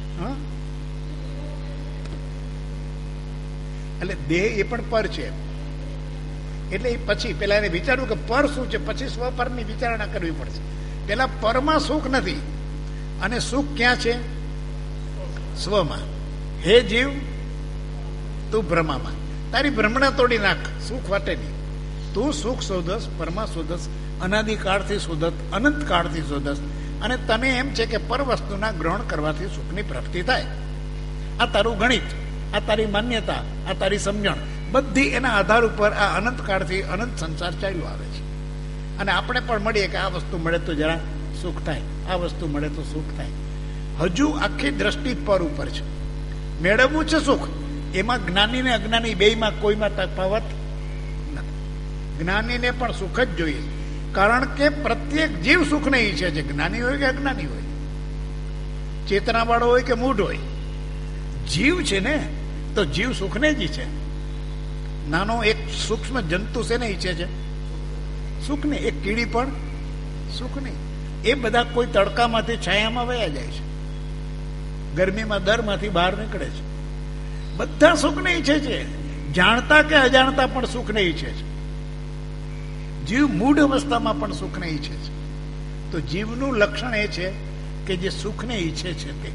Speaker 9: એટલે દેહ એ પણ પર છે, એટલે એ પછી પેલા એને વિચારવું કે પર શું છે, પછી સ્વપરની વિચારણા કરવી પડશે. પેલા પરમાં સુખ નથી, અને સુખ ક્યાં છે? સ્વમાં. હે જીવ, તું ભ્રમામાં, તારી ભ્રમણા તોડી નાખ, સુખ વાટે નહીં. તું સુખ શોધસ, પરમાં શોધસ, અનાદિકાળથી શોધત, અનંત કાળથી શોધસ, અને તને એમ છે કે પર વસ્તુના ગ્રહણ કરવાથી સુખની પ્રાપ્તિ થાય. આ તારું ગણિત, આ તારી માન્યતા, આ તારી સમજણ, બધી એના આધાર ઉપર આ અનંત કાળથી અનંત સંસાર ચાલ્યો આવે છે. અને આપણે પણ મળીએ કે આ વસ્તુ મળે તો જરા સુખ થાય, આ વસ્તુ મળે તો સુખ થાય. હજુ આખી દ્રષ્ટિ પર ઉપર છે. મેળવવું છે સુખ, એમાં જ્ઞાની ને અજ્ઞાની બેયમાં કોઈમાં તફાવત નથી. જ્ઞાનીને પણ સુખ જ જોઈએ, કારણ કે પ્રત્યેક જીવ સુખને ઈચ્છે છે, જ્ઞાની હોય કે અજ્ઞાની હોય, ચેતનાવાળો હોય કે મૂઢ હોય. જીવ છે ને, તો જીવ સુખને જ ઈચ્છે. નાનો એક સૂક્ષ્મ જંતુ શેને ઈચ્છે છે? સુખને. એક કીડી પણ સુખને. એ બધા કોઈ તડકામાંથી છાયામાં વયા જાય છે, ગરમીમાં દરમાંથી બહાર નીકળે છે. બધા સુખને ઈચ્છે છે, જાણતા કે અજાણતા પણ સુખને ઈચ્છે છે. જીવ મૂઢ અવસ્થામાં પણ સુખને ઈચ્છે છે. તો જીવનું લક્ષણ એ છે કે જે સુખને ઈચ્છે છે તે.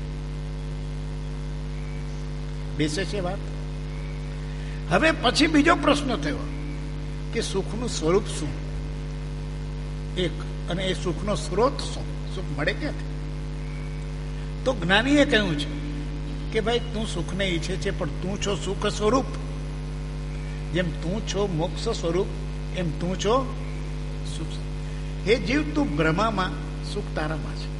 Speaker 9: બેસે છે વાત. હવે પછી બીજો પ્રશ્ન થયો કે સુખનું સ્વરૂપ શું? એક, અને એ સુખનો સ્ત્રોત શું? સુખ મળે ક્યાંથી? તો જ્ઞાનીએ કહ્યું છે કે ભાઈ તું સુખને ઈચ્છે છે, પણ તું છો સુખ સ્વરૂપ. જેમ તું છો મોક્ષ સ્વરૂપ, એમ તું છો સુખ. હે જીવ, તું બ્રહ્મામાં, સુખ તારામાં છે.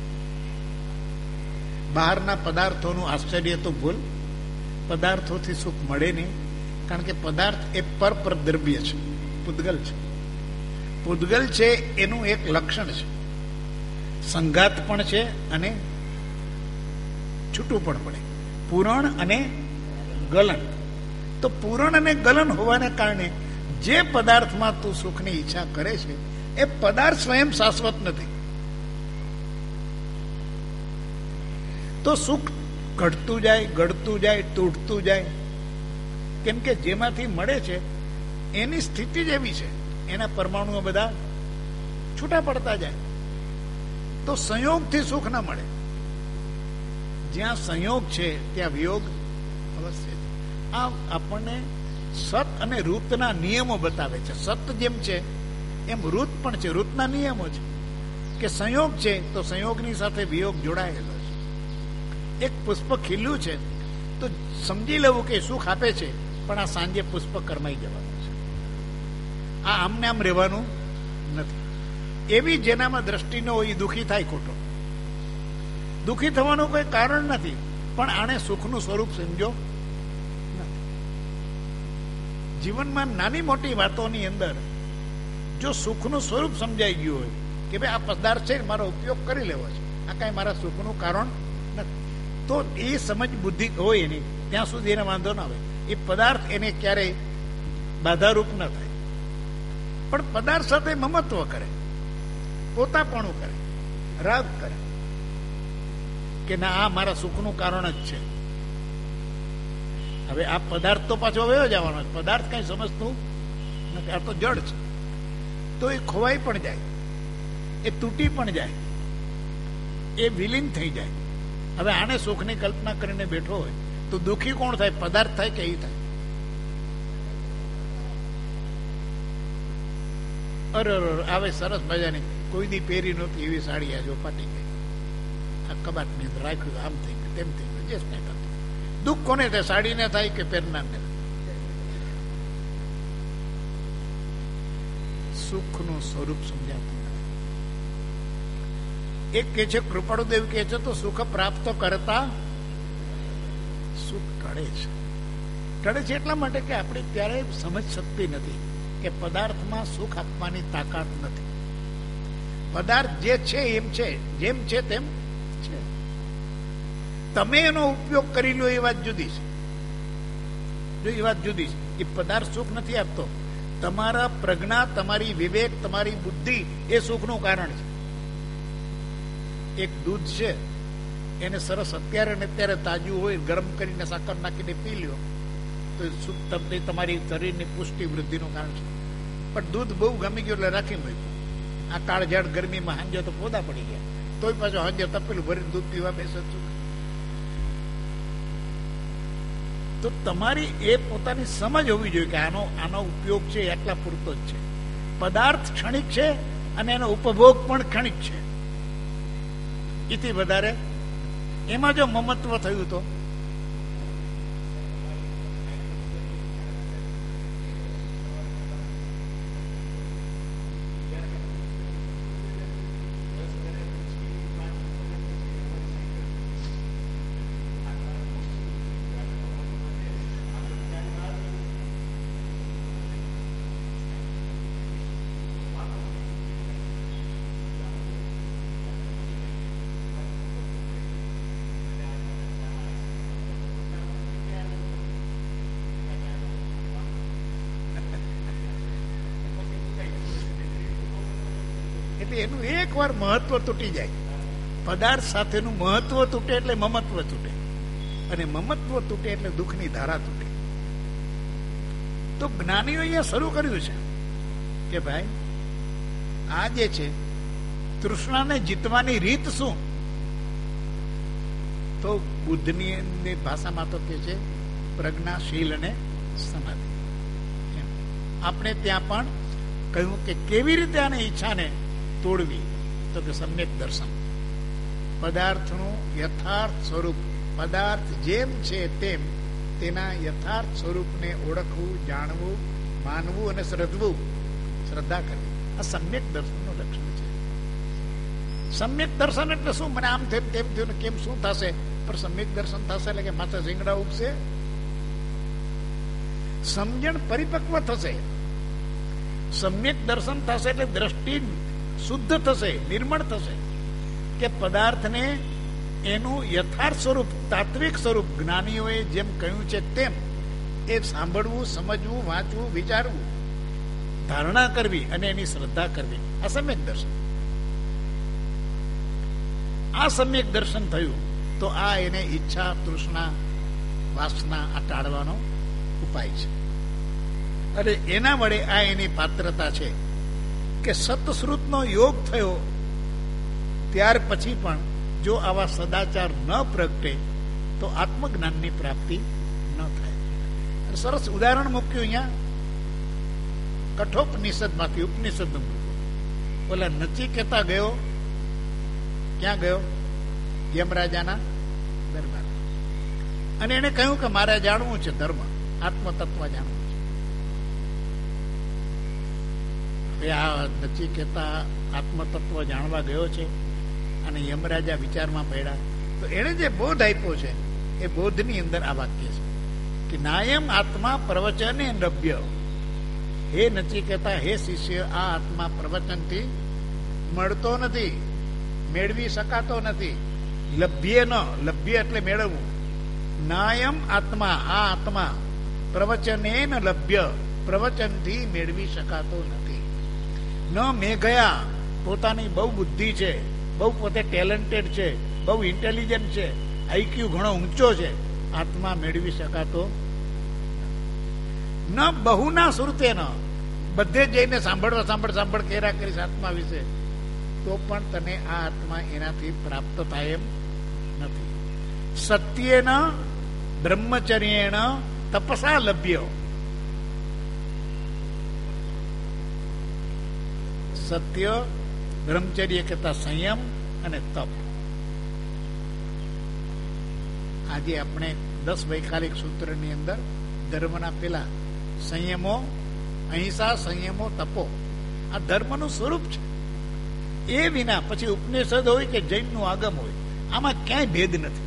Speaker 9: બહારના પદાર્થોનું આશ્ચર્ય તો ભૂલ. પદાર્થોથી સુખ મળે નહીં, કારણ કે પદાર્થ એ પર પર દ્રવ્ય છે, પૂતગલ છે. પૂતગલ છે એનું એક લક્ષણ છે, સંઘાત પણ છે અને છૂટું પણ પડે. પૂરણ અને ગલન. તો પૂરણ અને ગલન હોવાને કારણે જે પદાર્થમાં તું સુખની ઈચ્છા કરે છે એ પદાર્થ સ્વયં શાશ્વત નથી. તો સુખ ઘટતું જાય, ગળતું જાય, તૂટતું જાય, કેમ કે જેમાંથી મળે છે એની સ્થિતિ જ એવી છે, એના પરમાણુઓ બધા છૂટા પડતા જાય. તો સંયોગથી સુખ ના મળે. જ્યાં સંયોગ છે ત્યાં વિયોગ અવશ્ય છે. આ આપણને સત અને ઋતના નિયમો બતાવે છે. સત જેમ છે એમ ઋત પણ છે, ઋતના નિયમો છે કે સંયોગ છે તો સંયોગની સાથે વિયોગ જોડાયેલો છે. એક પુષ્પ ખીલ્યું છે તો સમજી લેવું કે સુખ આપે છે, પણ આ સાંજે પુષ્પ કરમાઈ જવાનું છે. આ આમને આમ રહેવાનું નથી. એવી જેનામાં દ્રષ્ટિ ન હોય એ દુઃખી થાય ખોટો. દુઃખી થવાનું કોઈ કારણ નથી, પણ આણે સુખનું સ્વરૂપ સમજો નથી. જીવનમાં નાની મોટી વાતોની અંદર જો સુખનું સ્વરૂપ સમજાઈ ગયું હોય કે ભાઈ આ પદાર્થ છે મારો ઉપયોગ કરી લેવો છે, આ કાંઈ મારા સુખનું કારણ નથી. તો એ સમજ બુદ્ધિ હોય એની ત્યાં સુધી એને વાંધો ના આવે. એ પદાર્થ એને ક્યારેય બાધારૂપ ન થાય. પણ પદાર્થ સાથે મમત્વ કરે, પોતાપણું કરે, રાગ કરે કે ના આ મારા સુખનું કારણ જ છે. હવે આ પદાર્થ તો પાછો વયો જવાનો, પદાર્થ કઈ સમજતું નથી, આ તો જડ છે. તો એ ખોવાઈ પણ જાય, એ તૂટી પણ જાય, એ વિલીન થઈ જાય. હવે આને સુખની કલ્પના કરીને બેઠો હોય તો દુઃખી કોણ થાય? પદાર્થ થાય કે એ થાય? અરે આવે સરસ મજાની કોઈ દી પહેરી નહોતી એવી સાડી આ જો ફાટી ગઈ, આ કબાટની અંદર રાખ્યું, આમ થઈ ગયું, તેમ થઈ ગયું, જે નહીં થતું. દુઃખ કોને થાય? સાડીને થાય કે પહેરનારને? સુખનું સ્વરૂપ સમજાતું. એક કે છે કૃપાળુદેવ કે છે તો સુખ પ્રાપ્ત કરતા સુખ ટળે છે. ટળે છે એટલા માટે કે આપણે ત્યારે સમજ શકતી નથી કે પદાર્થમાં સુખ આપવાની તાકાત નથી. પદાર્થ જે છે એમ છે, જેમ છે તેમ છે. તમે એનો ઉપયોગ કરી લો એ વાત જુદી છે. જો એ વાત જુદી છે. એ પદાર્થ સુખ નથી આપતો. તમારા પ્રજ્ઞા, તમારી વિવેક, તમારી બુદ્ધિ એ સુખનું કારણ છે. એક દૂધ છે, એને સરસ અત્યારે ને અત્યારે તાજું હોય ગરમ કરીને સાકર નાખીને પી લ્યો તો સુખ તમને તમારી શરીરની પુષ્ટિ વૃદ્ધિનું કારણ છે. પણ દૂધ બહુ ગમી ગયું એટલે રાખી મૂક્યું. આ કાળઝાળ ગરમીમાં હાંજે તો પોદા પડી ગયા, તોય પાછું હાંજે તપેલું ભરીને દૂધ પીવા બેસે છું. તો તમારી એ પોતાની સમજ હોવી જોઈએ કે આનો આનો ઉપયોગ છે એટલા પૂરતો જ છે. પદાર્થ ક્ષણિક છે અને એનો ઉપભોગ પણ ક્ષણિક છે. એથી વધારે એમાં જો મમત્વ થયું તો એનું એક વાર મહત્વ તૂટી જાય. પદાર્થ સાથેનું મહત્વ તૂટે એટલે મમત્વ તૂટે, અને મમત્વ તૂટે એટલે દુઃખની ધારા તૂટે. તો જ્ઞાનીઓ અહીંયા શરૂ કર્યું છે કે ભાઈ આ જે છે તૃષ્ણાને જીતવાની રીત શું? તો બુદ્ધની ભાષામાં તો કે છે પ્રજ્ઞાશીલ અને સમાધિ. આપણે ત્યાં પણ કહ્યું કે કેવી રીતે આને ઈચ્છાને તોડવી, તો કે સમ્યક દર્શન. પદાર્થનું યથાર્થ સ્વરૂપ, પદાર્થ જેમ છે તેમ તેના યથાર્થ સ્વરૂપને ઓળખવું, જાણવું, માનવું અને શ્રદ્ધવું, શ્રદ્ધા કરવી. આ સમ્યક દર્શનનું લક્ષણ છે. સમ્યક દર્શન એટલે શું? મને આમ તેમ તેમ થયું કેમ શું થશે? પણ સમ્યક દર્શન થશે એટલે કે માથે શિંગડા ઉગશે, સમજણ પરિપક્વ થશે. સમ્યક દર્શન થશે એટલે દ્રષ્ટિ શુદ્ધ થશે, નિર્મળ થશે કે પદાર્થને એનું યથાર્થ સ્વરૂપ, તાત્વિક સ્વરૂપ જ્ઞાનીઓએ જેમ કહ્યું છે તેમ એ સાંભળવું, સમજવું, વાંચવું, વિચારવું, ધારણા કરવી અને એની શ્રદ્ધા કરવી. આ સમ્યક દર્શન. આ સમ્યક દર્શન થયું તો આ એને ઈચ્છા, તૃષ્ણા, વાસના આ ટાળવાનો ઉપાય છે. અને એના વડે આ એની પાત્રતા છે કે સતશ્રુતનો યોગ થયો ત્યાર પછી પણ જો આવા સદાચાર ન પ્રગટે તો આત્મજ્ઞાનની પ્રાપ્તિ ન થાય. સરસ ઉદાહરણ મૂક્યું અહીંયા કઠોપનિષદમાંથી, ઉપનિષદનું. ઓલા નચિકેતા ગયો, ક્યાં ગયો? યમરાજાના દરબાર. અને એને કહ્યું કે મારે જાણવું છે ધર્મ, આત્મતત્વ જાણવું. આ નચિકેતા આત્મતત્વ જાણવા ગયો છે અને યમરાજા વિચારમાં પડ્યા. તો એને જે બોધ આપ્યો છે એ બોધની અંદર આ વાક્ય છે કે નાયમ આત્મા પ્રવચને નભ્ય. હે નચિકેતા, હે શિષ્ય, આ આત્મા પ્રવચનથી મળતો નથી, મેળવી શકાતો નથી. લભ્ય ન, લભ્ય એટલે મેળવવું. નાયમ આત્મા, આ આત્મા પ્રવચને ન લભ્ય, પ્રવચનથી મેળવી શકાતો નથી. ન મેં ગયા, પોતાની બહુ બુદ્ધિ છે, બહુ પોતે ટેલેન્ટેડ છે, બહુ ઇન્ટેલિજન્ટ છે, આઈક્યુ ઘણો ઊંચો છે, આત્મા મેળવી શકાતો. ન બહુના સુરતે ન, બધે જઈને સાંભળવા સાંભળ સાંભળ કેરા કરીશ આત્મા વિશે, તો પણ તને આ આત્મા એનાથી પ્રાપ્ત થાય એમ નથી. સત્યેન બ્રહ્મચર્યેણ તપસા લભ્યો. સત્ય, બ્રહ્મચર્ય કહેતા સંયમ અને તપ. આજે આપણે દસ વૈકાલિક સૂત્રની અંદર ધર્મના પેલા સંયમો, અહિંસા, સંયમો, તપો, આ ધર્મનું સ્વરૂપ છે. એ વિના પછી ઉપનિષદ હોય કે જૈનનું આગમ હોય, આમાં ક્યાંય ભેદ નથી.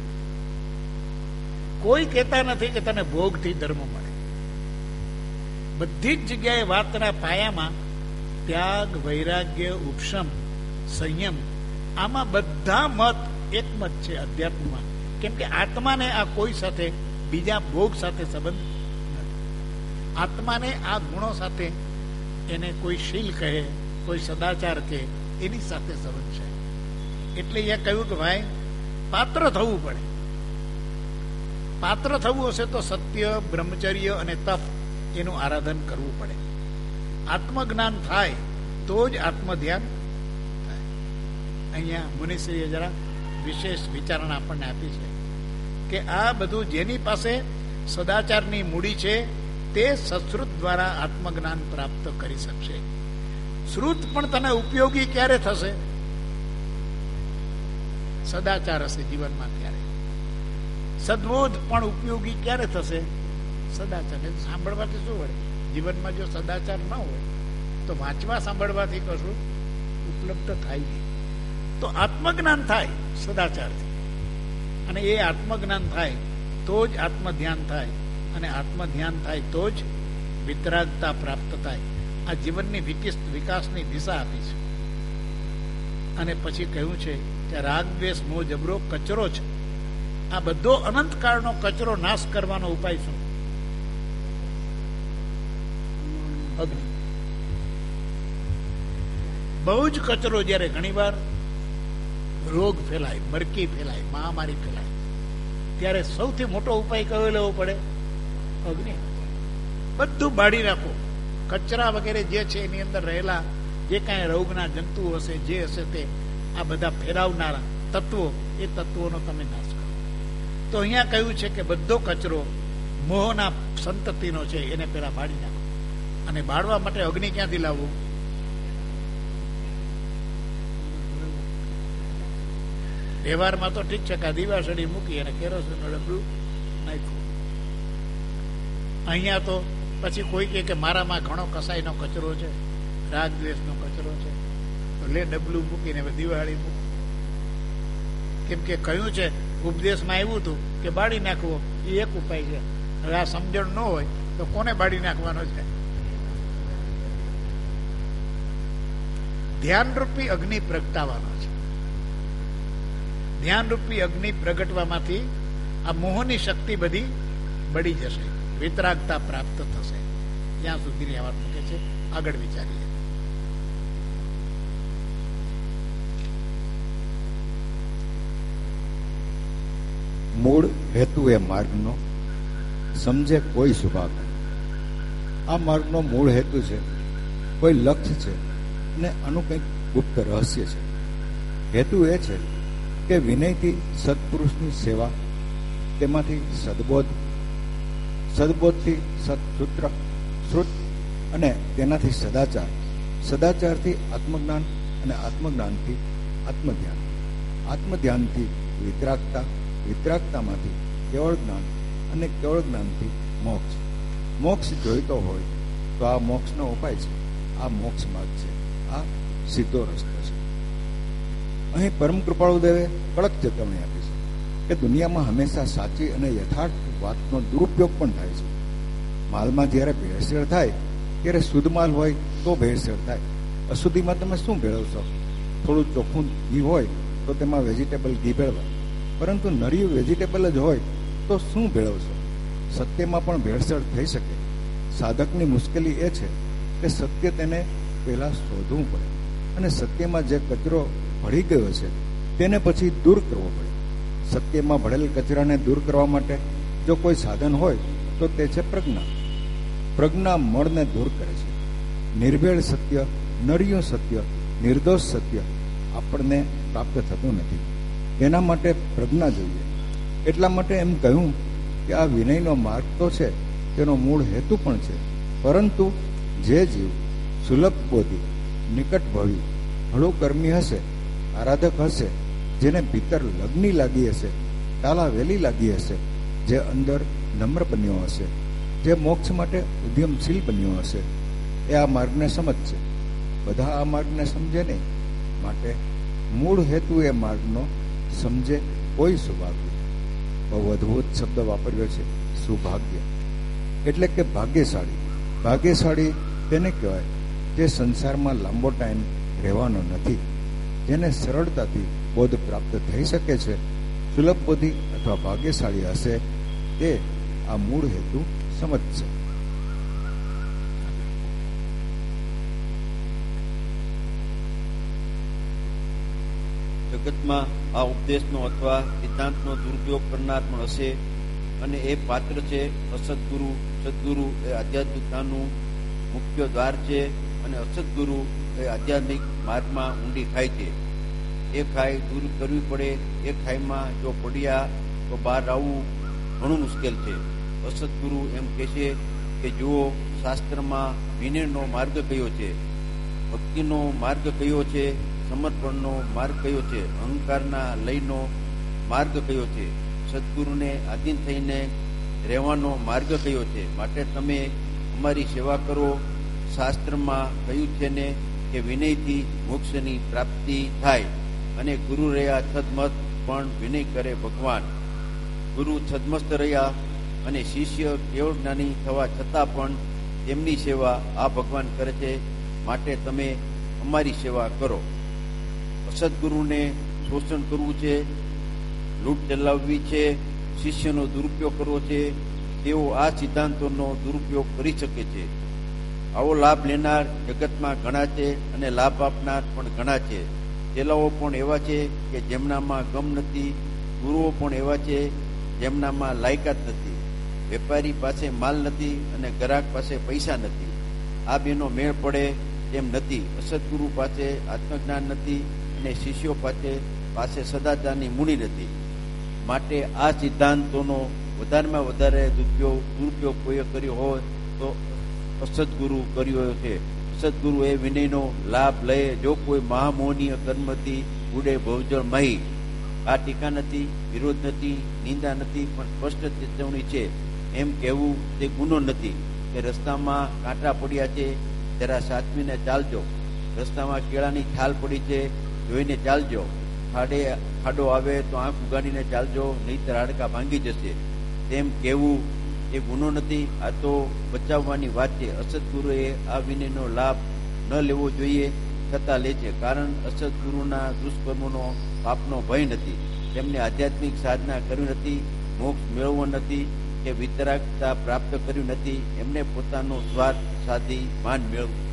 Speaker 9: કોઈ કહેતા નથી કે તને ભોગથી ધર્મ મળે. બધી જ જગ્યાએ વાતના પાયામાં ત્યાગ, વૈરાગ્ય, ઉપશમ, સંયમ, આમાં બધા મત એક મત છે અધ્યાત્મમાં. કેમ કે આત્માને આ કોઈ સાથે, બીજા ભોગ સાથે સંબંધ નથી. આત્માને આ ગુણો સાથે, એને કોઈ શીલ કહે, કોઈ સદાચાર કહે, એની સાથે સંબંધ છે. એટલે એ કહ્યું કે ભાઈ પાત્ર થવું પડે. પાત્ર થવું હશે તો સત્ય, બ્રહ્મચર્ય અને તપ એનું આરાધન કરવું પડે. આત્મજ્ઞાન થાય તો જ આત્મધ્યાન થાય. અહીંયા મુનિશ્રીએ જરા વિશેષ વિચારણા આપણને આપી છે કે આ બધું જેની પાસે સદાચારની મૂડી છે તે સત્શ્રુત દ્વારા આત્મજ્ઞાન પ્રાપ્ત કરી શકશે. શ્રુત પણ તને ઉપયોગી ક્યારે થશે? સદાચાર હશે જીવનમાં ત્યારે. સદબોધ પણ ઉપયોગી ક્યારે થશે? સદાચાર. સાંભળવાથી શું વળે? જીવનમાં જો સદાચાર ન હોય તો વાંચવા સાંભળવાથી કશું ઉપલબ્ધ થાય નહીં. તો આત્મજ્ઞાન થાય સદાચારથી, અને એ આત્મજ્ઞાન થાય તો જ આત્મધ્યાન થાય, અને આત્મધ્યાન થાય તો જ વિતરાગતા પ્રાપ્ત થાય. આ જીવનની વિકાસની દિશા આપી છે. અને પછી કહ્યું છે કે રાગ, દ્વેષ, મોહ, જબરો કચરો છે. આ બધો અનંતકાળનો કચરો નાશ કરવાનો ઉપાય શું? અગ્નિ. બહુ જ કચરો, જયારે ઘણી વાર રોગ ફેલાય, મરકી ફેલાય, મહામારી ફેલાય, ત્યારે સૌથી મોટો ઉપાય કયો લેવો પડે? અગ્નિ. બધું બાળી રાખો. કચરા વગેરે જે છે એની અંદર રહેલા જે કાંઈ રોગના જંતુઓ હશે, જે હશે તે આ બધા ફેરાવનારા તત્વો, એ તત્વોનો તમે નાશ કરો. તો અહીંયા કહ્યું છે કે બધો કચરો મોહના સંતતિનો છે એને પેલા બાળી નાખો. અને બાળવા માટે અગ્નિ ક્યાંથી લાવવું? વ્યવહારમાં તો ઠીક છે કે દિવાસળી મૂકી અને કેરોસીન ડબલું નાખ્યું. અહીંયા તો પછી કોઈ કહે કે મારામાં ઘણો કસાઈનો કચરો છે, રાગ દ્વેષનો કચરો છે, તો લે ડબલું મૂકીને દિવાળી મૂક. કેમ કે કહ્યું છે ઉપદેશમાં આવ્યું હતું કે બાળી નાખવો એ એક ઉપાય છે. હવે આ સમજણ ન હોય તો કોને બાળી નાખવાનો છે? ધ્યાનરૂપી અગ્નિ પ્રગટાવવાનો છે. ધ્યાનરૂપી અગ્નિ પ્રગટવામાંથી આ મોહની શક્તિ બધી બળી જશે, વિતરાગતા પ્રાપ્ત થશે. ત્યાં સુધીની આ વાત મૂકે છે. આગળ વિચારીએ.
Speaker 10: મૂળ હેતુ એ માર્ગનો સમજે કોઈ સુભાગ. આ માર્ગનો મૂળ હેતુ છે, કોઈ લક્ષ્ય છે અને આનું કંઈક ગુપ્ત રહસ્ય છે. હેતુ એ છે કે વિનયથી સત્પુરુષની સેવા, તેમાંથી સદબોધ, સદબોધથી સત્સૂત્ર, શ્રુત અને તેનાથી સદાચાર, સદાચારથી આત્મજ્ઞાન અને આત્મજ્ઞાનથી આત્મધ્યાન, આત્મધ્યાનથી વિતરાગતા, વિતરાગતામાંથી કેવળ જ્ઞાન અને કેવળ જ્ઞાનથી મોક્ષ. મોક્ષ જોઈતો હોય તો આ મોક્ષનો ઉપાય છે, આ મોક્ષ માર્ગ છે, આ સીધો રસ્તો છે. અહીં પરમ કૃપાળુ દેવે કડક ચેતવણી આપી છે કે દુનિયામાં હંમેશા સાચી અને યથાર્થ વાતનો દુરુપયોગ પણ થાય છે. માલમાં જ્યારે ભેળસેળ થાય ત્યારે શુદ્ધ માલ હોય તો ભેળસેળ થાય, અશુદ્ધિમાં તમે શું ભેળવશો? થોડું ચોખ્ખું ઘી હોય તો તેમાં વેજીટેબલ ઘી ભેળવાય, પરંતુ નરિયું વેજીટેબલ જ હોય તો શું ભેળવશો? સત્યમાં પણ ભેળસેળ થઈ શકે. સાધકની મુશ્કેલી એ છે કે સત્ય તેને પહેલા શોધવું પડે અને સત્યમાં જે કચરો ભળી ગયો છે તેને પછી દૂર કરવો પડે. સત્યમાં ભળેલ કચરાને દૂર કરવા માટે જો કોઈ સાધન હોય તો તે છે પ્રજ્ઞા. પ્રજ્ઞા મળને દૂર કરે છે. નિર્ભેળ સત્ય, નરિયું સત્ય, નિર્દોષ સત્ય આપણને પ્રાપ્ત થતું નથી. એના માટે પ્રજ્ઞા જોઈએ. એટલા માટે એમ કહ્યું કે આ વિનયનો માર્ગ તો છે, તેનો મૂળ હેતુ પણ છે, પરંતુ જે જીવ સુલભ બોધી, નિકટભવી, હળુકર્મી હશે, આરાધક હશે, જેને ભીતર લગ્ની લાગી હશે, તાલા વેલી લાગી હશે, જે અંદર નમ્ર બન્યો હશે, જે મોક્ષ માટે ઉદ્યમશીલ બન્યો હશે, એ આ માર્ગને સમજશે. બધા આ માર્ગને સમજે નહીં. માટે મૂળ હેતુ એ માર્ગનો સમજે કોઈ સૌભાગ્ય. બહુ અદભુત શબ્દ વાપર્યો છે, સૌભાગ્ય એટલે કે ભાગ્યશાળી. ભાગ્યશાળી તેને કહેવાય જે સંસારમાં લાંબો ટાઈમ રહેવાનો નથી, જેને સરળતાથી બોધ પ્રાપ્ત થઈ શકે છે. સુલભ બોધી અથવા ભાગ્યશાળી હશે તે આ મૂળ હેતુ સમજશે.
Speaker 4: જગતમાં આ ઉપદેશનો અથવા સિદ્ધાંતનો દુરુપયોગ કરનાર પણ હશે, અને એ પાત્ર છે અસદગુરુ. સદગુરુ એ આધ્યાત્મિકતાનું મુખ્ય દ્વાર છે, અને અસદગુરુ એ આધ્યાત્મિક માર્ગમાં ઊંડી ખાય છે. એ ખાઈ દૂર કરવી પડે. એ ખાઈમાં જો પડ્યા તો બહાર આવવું ઘણું મુશ્કેલ છે. અસદગુરુ એમ કહેશે કે જુઓ, શાસ્ત્રમાં વિનયનો માર્ગ કયો છે, ભક્તિનો માર્ગ કયો છે, સમર્પણનો માર્ગ કયો છે, અહંકારના લયનો માર્ગ કયો છે, સદગુરુને આધીન થઈને રહેવાનો માર્ગ કયો છે. માટે તમે અમારી સેવા કરો. શાસ્ત્રમાં કહ્યું છે ને કે વિનયથી મોક્ષની પ્રાપ્તિ થાય, અને ગુરુ રહ્યા છદમસ્ત પણ વિનય કરે ભગવાન. ગુરુ છદમસ્ત રહ્યા અને શિષ્ય કેવળ જ્ઞાની થવા છતાં પણ તેમની સેવા આ ભગવાન કરે છે. માટે તમે અમારી સેવા કરો. સદગુરુને શોષણ કરવું છે, લૂંટ ચલાવવી છે, શિષ્યનો દુરુપયોગ કરવો છે, તેઓ આ સિદ્ધાંતોનો દુરુપયોગ કરી શકે છે. આવો લાભ લેનાર જગતમાં ઘણા છે, અને લાભ આપનાર પણ ઘણા છે. ચેલાઓ પણ એવા છે કે જેમનામાં ગમ નથી, ગુરુઓ પણ એવા છે જેમનામાં લાયકાત નથી, વેપારી પાસે માલ નથી અને ગ્રાહક પાસે પૈસા નથી. આ બેનો મેળ પડે તેમ નથી. અસદગુરુ પાસે આત્મજ્ઞાન નથી અને શિષ્યો પાસે પાસે સદાચારની મૂડી નથી. માટે આ સિદ્ધાંતોનો વધારેમાં વધારે દુરુપયોગ દુરુપયોગ કોઈએ કર્યો હોય તો અસદગુરુ કર્યો છે. અસદગુરુ એ વિનયનો લાભ લઈ જો કોઈ મહામોહનીય કર્મથી ઉડે ભવજળ મહી. આ ટીકા નથી, વિરોધ નથી, નિંદા નથી, પણ સ્પષ્ટ ચેતવણી છે. એમ કહેવું તે ગુનો નથી કે રસ્તામાં કાંટા પડ્યા છે, જરા સાચવીને ચાલજો. રસ્તામાં કેળાની છાલ પડી છે, જોઈને ચાલજો. ખાડે ખાડો આવે તો આંખ ઉગાડીને ચાલજો, નહીંતર હાડકા ભાંગી જશે. તેમ કહેવું એ ગુનો નથી, આ તો બચાવવાની વાત છે. અસદગુરુએ આ વિનયનો લાભ ન લેવો જોઈએ, છતાં લે છે. કારણ અસદગુરુના દુષ્કર્મોનો પાપનો ભય નથી. તેમને આધ્યાત્મિક સાધના કર્યું નથી, મોક્ષ મેળવવો નથી કે વિતરાગતા પ્રાપ્ત કર્યું નથી. એમને પોતાનો સ્વાર્થ સાધી માન મેળવવું.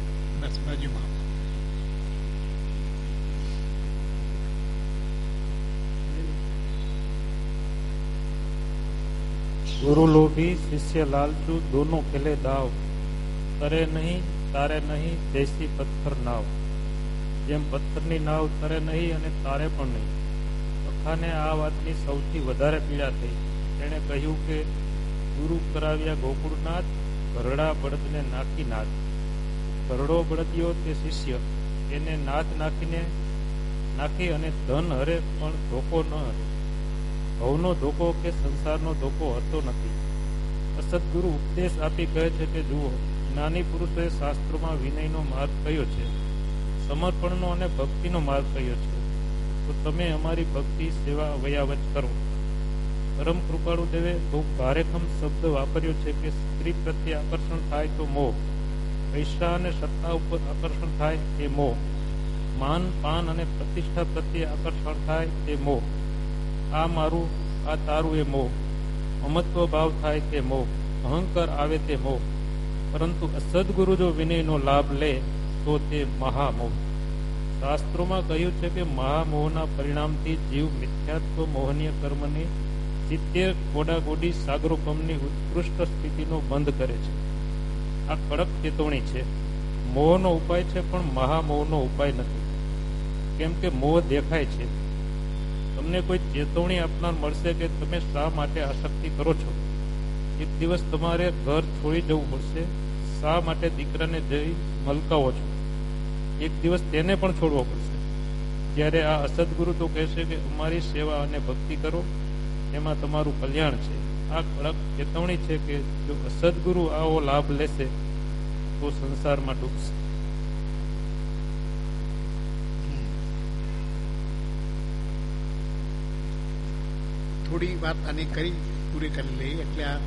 Speaker 11: गुरु लोभी शिष्य लालचू दोनों खेले दाव, तरे नहीं तारे नहीं जैसी पत्थर नाव. જેમ પથ્થરની નાવ તરે નહીં અને તારે પણ નહીં. અખાને આ વાતની સૌથી વધારે પીડા થઈ. તેણે કહ્યું કે ગુરુ કરાવ્યા ગોકુળનાથ, ઘરડા બળદને નાખી નાથ. ઘરડો બળદિયો તે શિષ્ય, એને નાથ નાખીને નાખી અને ધન હરે પણ ધોકો ન હરે. ભવનો ધોકો કે સંસારનો ધોકો હતો નથી. અસદગુરુ ઉપદેશ આપી કહે છે કે જુઓ, જ્ઞાની પુરુષોએ શાસ્ત્રોમાં વિનયનો માર્ગ કયો છે, સમર્પણનો અને ભક્તિનો માર્ગ કયો છે, તો તમે અમારી ભક્તિ સેવા વયાવચ કરો. પરમ કૃપાળુ દેવે બહુ ભારેખમ શબ્દ વાપર્યો છે કે સ્ત્રી પ્રત્યે આકર્ષણ થાય તો મોહ, પૈસા અને સત્તા ઉપર આકર્ષણ થાય એ મોહ, માન પાન અને પ્રતિષ્ઠા પ્રત્યે આકર્ષણ થાય તે મોહ. આ મારું, આ તારું એ મોહ. મમત્વ ભાવ થાય તે મોહ. અહંકાર આવે તે મોહ. પરંતુ સદગુરુ જો વિનયનો લાભ લે તો તે મહામોહ. શાસ્ત્રોમાં કહ્યું છે કે મહામોહના પરિણામથી જીવ મિથ્યાત્વ મોહનીય કર્મને સિત્તેર ગોડાગોડી સાગરોપમની ઉત્કૃષ્ટ સ્થિતિનો બંધ કરે છે. આ કડક ચેતવણી છે. મોહનો ઉપાય છે પણ મહામોહનો ઉપાય નથી. કેમ કે મોહ દેખાય છે. તમને કોઈ ચેતવણી આપનાર મળશે કે તમે શા માટે આસક્તિ કરો છો. એક દિવસ તમારે ઘર છોડી જવું પડશે. શા માટે દીકરાને જઈ મલકાવો છો. એક દિવસ તેને પણ છોડવો પડશે. ત્યારે આ અસદગુરુ તો કહેશે કે અમારી સેવા અને ભક્તિ કરો, એમાં તમારું કલ્યાણ છે. આ કડક ચેતવણી છે કે જો અસદગુરુ આવો લાભ લેશે તો સંસારમાં ડૂબશે.
Speaker 9: થોડી વાત આની કરી પૂરી કરી લઈ એટલે આ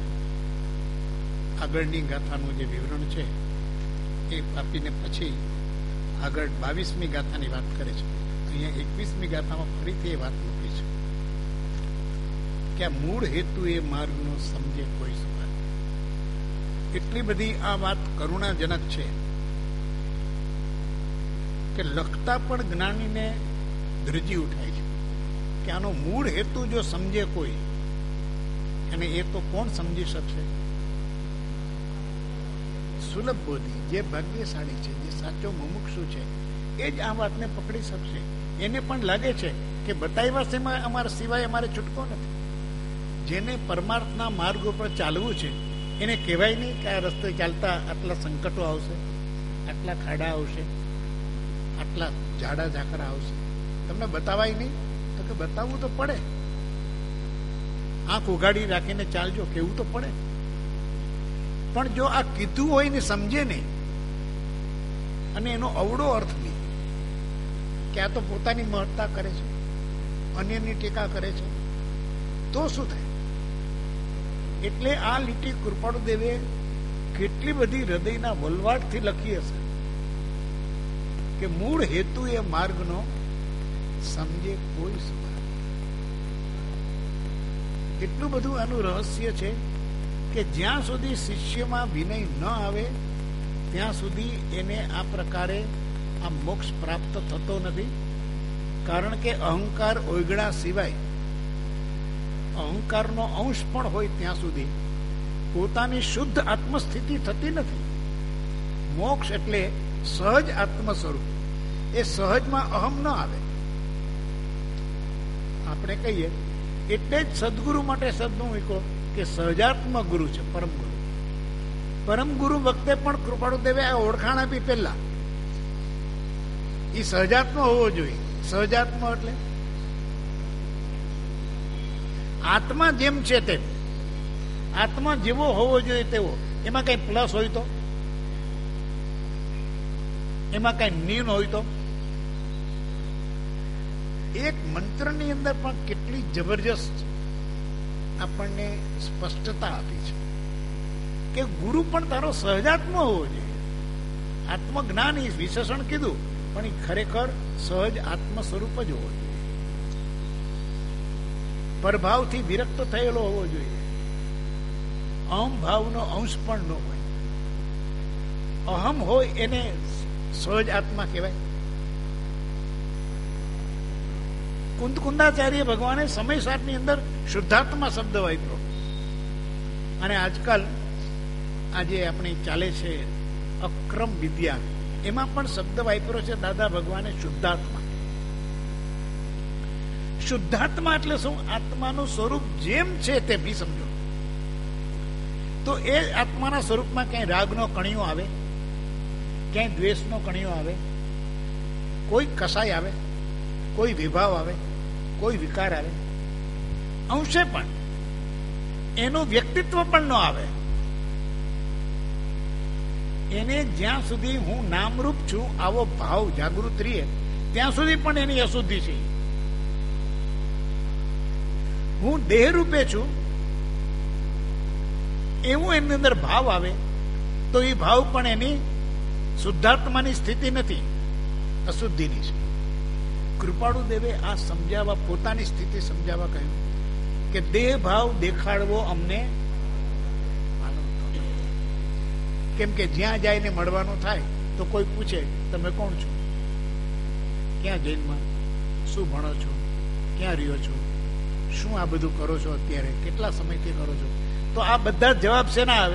Speaker 9: આગળની ગાથાનું જે વિવરણ છે એ આપીને પછી આગળ બાવીસમી ગાથાની વાત કરે છે. અહીંયા એકવીસમી ગાથામાં ફરીથી એ વાત મૂકી છે કે આ મૂળ હેતુ એ માર્ગનો સમજે કોઈ સવાલ. એટલી બધી આ વાત કરુણાજનક છે કે લખતા પણ જ્ઞાનીને ધ્રુજી ઉઠાય છે કે આનો મૂળ હેતુ જો સમજે કોઈ, અને એ તો કોણ સમજી શકશે? સુલભ બોધી, જે ભાગ્યશાળી છે, જે સાચો મુમુક્ષુ છે, એ જ આ વાતને પકડી શકશે. એને પણ લાગે છે કે બતાવ્યા છે અમારા સિવાય અમારે છૂટકો નથી. જેને પરમાર્થના માર્ગ ઉપર ચાલવું છે એને કહેવાય નહીં કે આ રસ્તે ચાલતા આટલા સંકટો આવશે, આટલા ખાડા આવશે, આટલા ઝાડા ઝાકરા આવશે. તમને બતાવાય નહીં તો કે બતાવવું તો પડે. આંખ ઉઘાડી રાખીને ચાલજો કેવું તો પડે. પણ જો આ કીધું હોય ને સમજે નહીં અને એનો અવળો અર્થ નહીં કે આ તો પોતાની મહત્તા કરે છે, અન્યની ટીકા કરે છે, તો શું થાય? એટલે આ લીટી કૃપાળુ દેવે કેટલી બધી હૃદયના વલવાટથી લખી હશે કે મૂળ હેતુ એ માર્ગનો સમજે કોઈ સવાલ. એટલું બધું આનું રહસ્ય છે કે જ્યાં સુધી શિષ્યમાં વિનય ન આવે ત્યાં સુધી એને આ પ્રકારે આ મોક્ષ પ્રાપ્ત થતો નથી. કારણ કે અહંકાર ઓગળા સિવાય, અહંકારનો અંશ પણ હોય ત્યાં સુધી પોતાની શુદ્ધ આત્મસ્થિતિ થતી નથી. મોક્ષ એટલે સહજ આત્મ સ્વરૂપ. એ સહજમાં અહમ ન આવે. આપણે કહીએ એટલે જ સદગુરુ માટે શબ્દ મૂક્યો કે સહજાત્મ ગુરુ છે, પરમ ગુરુ. પરમ ગુરુ વખતે પણ કૃપાળુ દેવે આ ઓળખાણ આપી. પહેલા એ સહજાત્મ હોવો જોઈએ. સહજાત્મ એટલે આત્મા જેમ છે તેમ, આત્મા જેવો હોવો જોઈએ તેવો. એમાં કઈ પ્લસ હોય તો, એમાં કઈ ન્યૂન હોય તો. એક મંત્રની અંદર પણ કેટલી જબરજસ્ત આપણને સ્પષ્ટતા આપી છે કે ગુરુ પણ તારો સહજાત્મ હોવો જોઈએ. આત્મજ્ઞાન એ વિશેષણ કીધું પણ એ ખરેખર સહજ આત્મ સ્વરૂપ જ હોવો જોઈએ. પરભાવથી વિરક્ત થયેલો હોવો જોઈએ. અહમ ભાવનો અંશ પણ ન હોય. અહમ હોય એને સહજ આત્મા કહેવાય. કુંદકુંદાચાર્ય ભગવાને સમય સારની અંદર શુદ્ધાત્મા શબ્દ વાપર્યો. અને આજકાલ આજે આપણી ચાલે છે અક્રમ વિદ્યા, એમાં પણ શબ્દ વાપર્યો છે દાદા ભગવાને શુદ્ધાત્મા. શુદ્ધાત્મા એટલે શું? આત્માનું સ્વરૂપ જેમ છે તેમ સમજો. તો એ આત્માના સ્વરૂપમાં ક્યાંય રાગનો કણિયો આવે, ક્યાંય દ્વેષનો કણિયો આવે, કોઈ કસાય આવે, કોઈ વિભાવ આવે, કોઈ વિકાર આવે, અંશે પણ એનું વ્યક્તિત્વ પણ ન આવે. એને જ્યાં સુધી હું નામરૂપ છું આવો ભાવ જાગૃત રહીએ ત્યાં સુધી પણ એની અશુદ્ધિ છે. હું દેહ રૂપે છું એવું એની અંદર ભાવ આવે તો એ ભાવ પણ એની શુદ્ધાત્માની સ્થિતિ નથી, અશુદ્ધિની છે. કૃપાળુ દેવે આ સમજાવવા, પોતાની સ્થિતિ સમજાવવા કહ્યું કે દેહ ભાવ દેખાડવો અમને કેમ કે જ્યાં જઈને મળવાનું થાય તો કોઈ પૂછે તમે કોણ છો, ક્યાં જૈનમાં, શું ભણો છો, ક્યાં રહ્યો છો, શું આ બધું કરો છો, અત્યારે કેટલા સમયથી કરો છો, તો આ બધા જવાબ શેના આવે?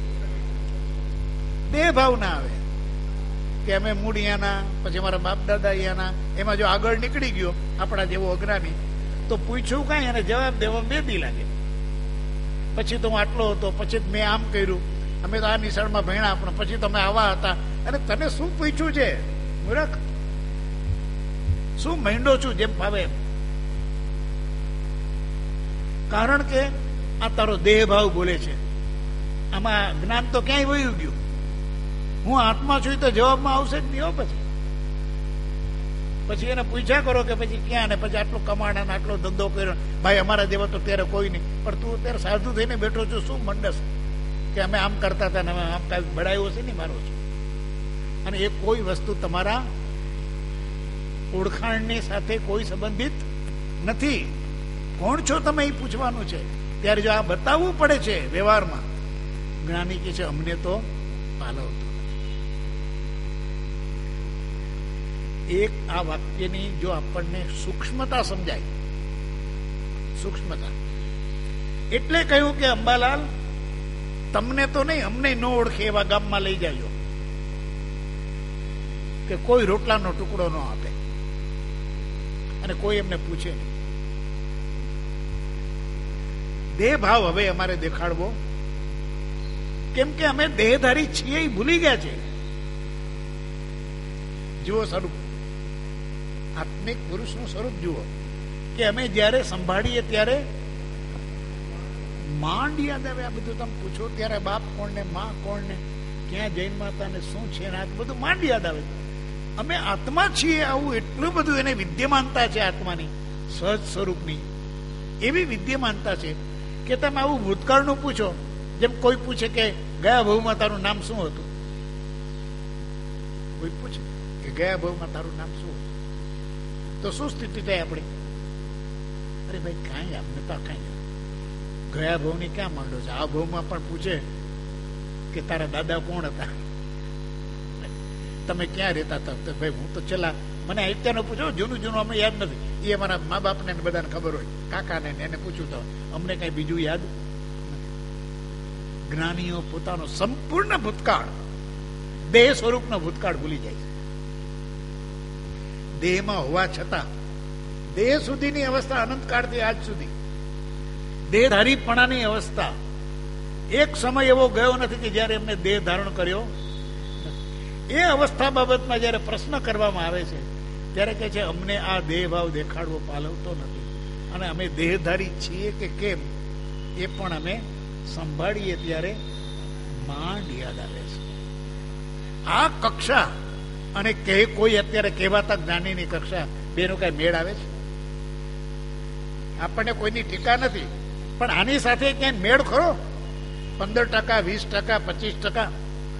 Speaker 9: દેહ ભાવ ના આવે કે અમે મૂળ અહીંયાના, પછી અમારા બાપ દાદા અહીંયાના. એમાં જો આગળ નીકળી ગયો આપણા જેવો અગ્રાની તો પૂછ્યું કાંઈ અને જવાબ દેવા બે દી લાગે. પછી તો હું આટલો હતો, પછી મેં આમ કર્યું, અમે તો આ નિશાળમાં ભણ્યા, પણ પછી તમે આવા હતા. અને તને શું પૂછ્યું છે મૂર્ખ? શું માંડો છું જેમ ફાવે એમ? કારણ કે આ તારો દેહ ભાવ બોલે છે. આમાં જ્ઞાન તો ક્યાંય વયું ગયું. હું આત્મા છું તો જવાબમાં આવશે જ નહીં હો. પછી પછી એને પૂછ્યા કરો કે પછી ક્યાં, ને પછી આટલો કમાણા ને આટલો ધંધો કર્યો, ભાઈ અમારા જેવા તો ત્યારે કોઈ નહીં, પણ તું અત્યારે સાધુ થઈને બેઠો છો, શું મંડસ કે અમે આમ કરતા હતા ને અમે આમ કાંઈ બડાયો છે નહીં મારો છું. અને એ કોઈ વસ્તુ તમારા ઓળખાણની સાથે કોઈ સંબંધિત નથી. કોણ છો તમે એ પૂછવાનું છે. ત્યારે જો આ બતાવવું પડે છે વ્યવહારમાં, જ્ઞાની કે છે અમને તો પાલવતો. એક આ વાક્યની જો આપણને સૂક્ષ્મતા સમજાય, સૂક્ષ્મતા એટલે કહ્યું કે અંબાલાલ તમને તો નહીં, અમને ન ઓળખે એવા ગામમાં લઈ જાજો કે કોઈ રોટલાનો ટુકડો ન આપે અને કોઈ એમને પૂછે નહીં. દેહ ભાવ હવે અમારે દેખાડવો, કેમ કે અમે દેહધારી છીએ એ ભૂલી ગયા છે. જુઓ સ્વરૂપ, આત્મિક પુરુષનું સ્વરૂપ જુઓ કે અમે જયારે સંભાળીએ ત્યારે માંડ યાદ આવે. આ બધું તમે પૂછો ત્યારે બાપ કોણ ને મા કોણ ને ક્યાં જૈન માતા ને શું છે, આ બધું માંડ યાદ આવે. અમે આત્મા છીએ આવું એટલું બધું એને વિદ્યમાનતા છે આત્માની, સહજ સ્વરૂપની એવી વિદ્યમાનતા છે કે તમે આવું ભૂતકાળનું પૂછો. જેમ કોઈ પૂછે કે ગયા ભવમાં તારું નામ શું હતું, કોઈ પૂછે કે ગયા ભવમાં તારું નામ શું હતું, તો શું સ્થિતિ થાય આપણી? અરે ભાઈ કાંઈ આપને તો કાંઈ ગયા ભવની ક્યાં માંડો છે. આ ભવમાં પણ પૂછે કે તારા દાદા કોણ હતા, તમે ક્યાં રહેતા હતા, તો ભાઈ હું તો છેલ્લા મને અત્યારનો પૂછો, જૂનું જૂનું અમને યાદ નથી. એ અમારા મા બાપને બધાને ખબર હોય, કાકાને એને પૂછ્યું તો અમને કઈ બીજું યાદ નથી. જ્ઞાનીઓ પોતાનો સંપૂર્ણ ભૂતકાળ, દેહ સ્વરૂપનો ભૂતકાળ ભૂલી જાય છે. દેહમાં હોવા છતાં દેહ સુધીની અવસ્થા અનંતકાળથી આજ સુધી દેહધારીપણાની અવસ્થા એક સમય એવો ગયો નથી કે જયારે એમને દેહ ધારણ કર્યો. એ અવસ્થા બાબતમાં જયારે પ્રશ્ન કરવામાં આવે છે ત્યારે કે છે અમને આ દેહ ભાવ દેખાડવો પાલવતો નથી, અને અમે દેહધારી છીએ કે કેમ એ પણ અમે સંભાળીએ ત્યારે માંડ યાદ આવે છે. આ કક્ષા અને કે કોઈ અત્યારે કહેવાતા જ્ઞાનીની કક્ષા બેનો કઈ મેળ આવે છે? આપણને કોઈની ટીકા નથી, પણ આની સાથે ક્યાંય મેળ ખરો? પંદર ટકા વીસ ટકા પચીસ ટકા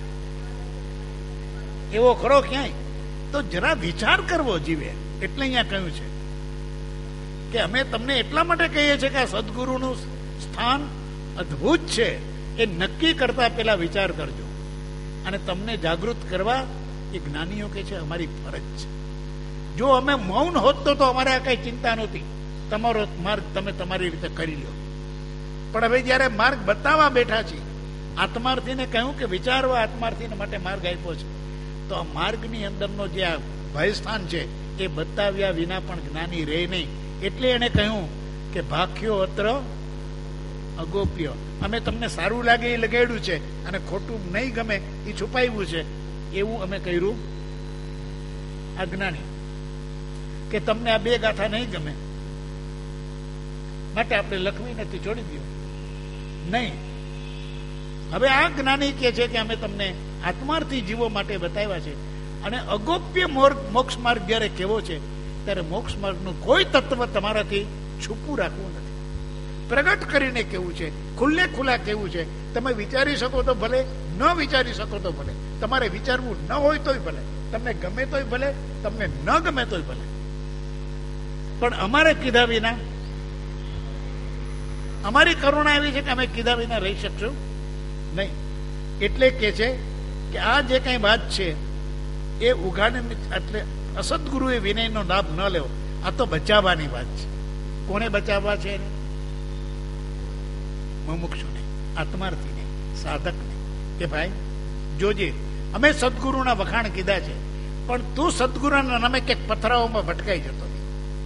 Speaker 9: એવો ખરો ક્યાંય? તો જરા વિચાર કરવો જીવે. એટલે અહીંયા કહ્યું છે કે અમે તમને એટલા માટે કહીએ છીએ કે આ સદગુરુનું સ્થાન અદ્ભુત છે, એ નક્કી કરતા પેલા વિચાર કરજો. અને તમને જાગૃત કરવા એ જ્ઞાનીઓ કે છે અમારી ફરજ છે. જો અમે મૌન હોત તો અમારે આ કઈ ચિંતા નહોતી, તમારો માર્ગ તમે તમારી રીતે કરી લો. પણ હવે જયારે માર્ગ બતાવવા બેઠા છીએ, આત્માર્થીને કહ્યું કે વિચારવા આત્માર્થીને માટે માર્ગ આપ્યો છે, તો આ માર્ગની અંદરનો જે આ ભયસ્થાન છે એ બતાવ્યા વિના પણ જ્ઞાની રહે નહીં. એટલે એને કહ્યું કે ભાખ્યો અત્ર અગોપ્ય. અમે તમને સારું લાગે એ લગાડ્યું છે અને ખોટું નહીં ગમે એ છુપાવ્યું છે, એવું અમે કર્યું અજ્ઞાની. કે તમને આ બે ગાથા નહીં ગમે માટે આપણે લખવી નથી, છોડી દો નહીં. હવે આ જ્ઞાની કે છે કે અમે તમને આત્માર્થી જીવો માટે બતાવ્યા છે. અને અગોપ્ય મોક્ષ માર્ગ જયારે કેવો છે ત્યારે મોક્ષ માર્ગનું કોઈ તત્વ તમારાથી છુપું રાખવું નથી, પ્રગટ કરીને કેવું છે, ખુલ્લે ખુલ્લા કેવું છે. તમે વિચારી શકો તો ભલે, ન વિચારી શકો તો ભલે, તમારે વિચારવું ન હોય તોય ભલે, તમને ગમે તોય ભલે, તમને ન ગમે તોય ભલે. પણ અમારે કીધા વિના, અમારી કરુણા એવી છે કે અમે કીધા વિના રહી શકશું નહીં. એટલે કે છે કે આ જે કઈ વાત છે એ ઉઘાડી, એટલે અસદગુરુએ વિનયનો લાભ ન લેવો, આ તો બચાવવાની વાત છે. કોને બચાવવા છે? મુમુક્ષુને, આત્માર્થીને, સાધકને, કે ભાઈ જોજે અમે સદગુરુના વખાણ કીધા છે, પણ તું સદગુરુના નામે ક્યાંક પથરાઓમાં ભટકાઈ જતો નહીં,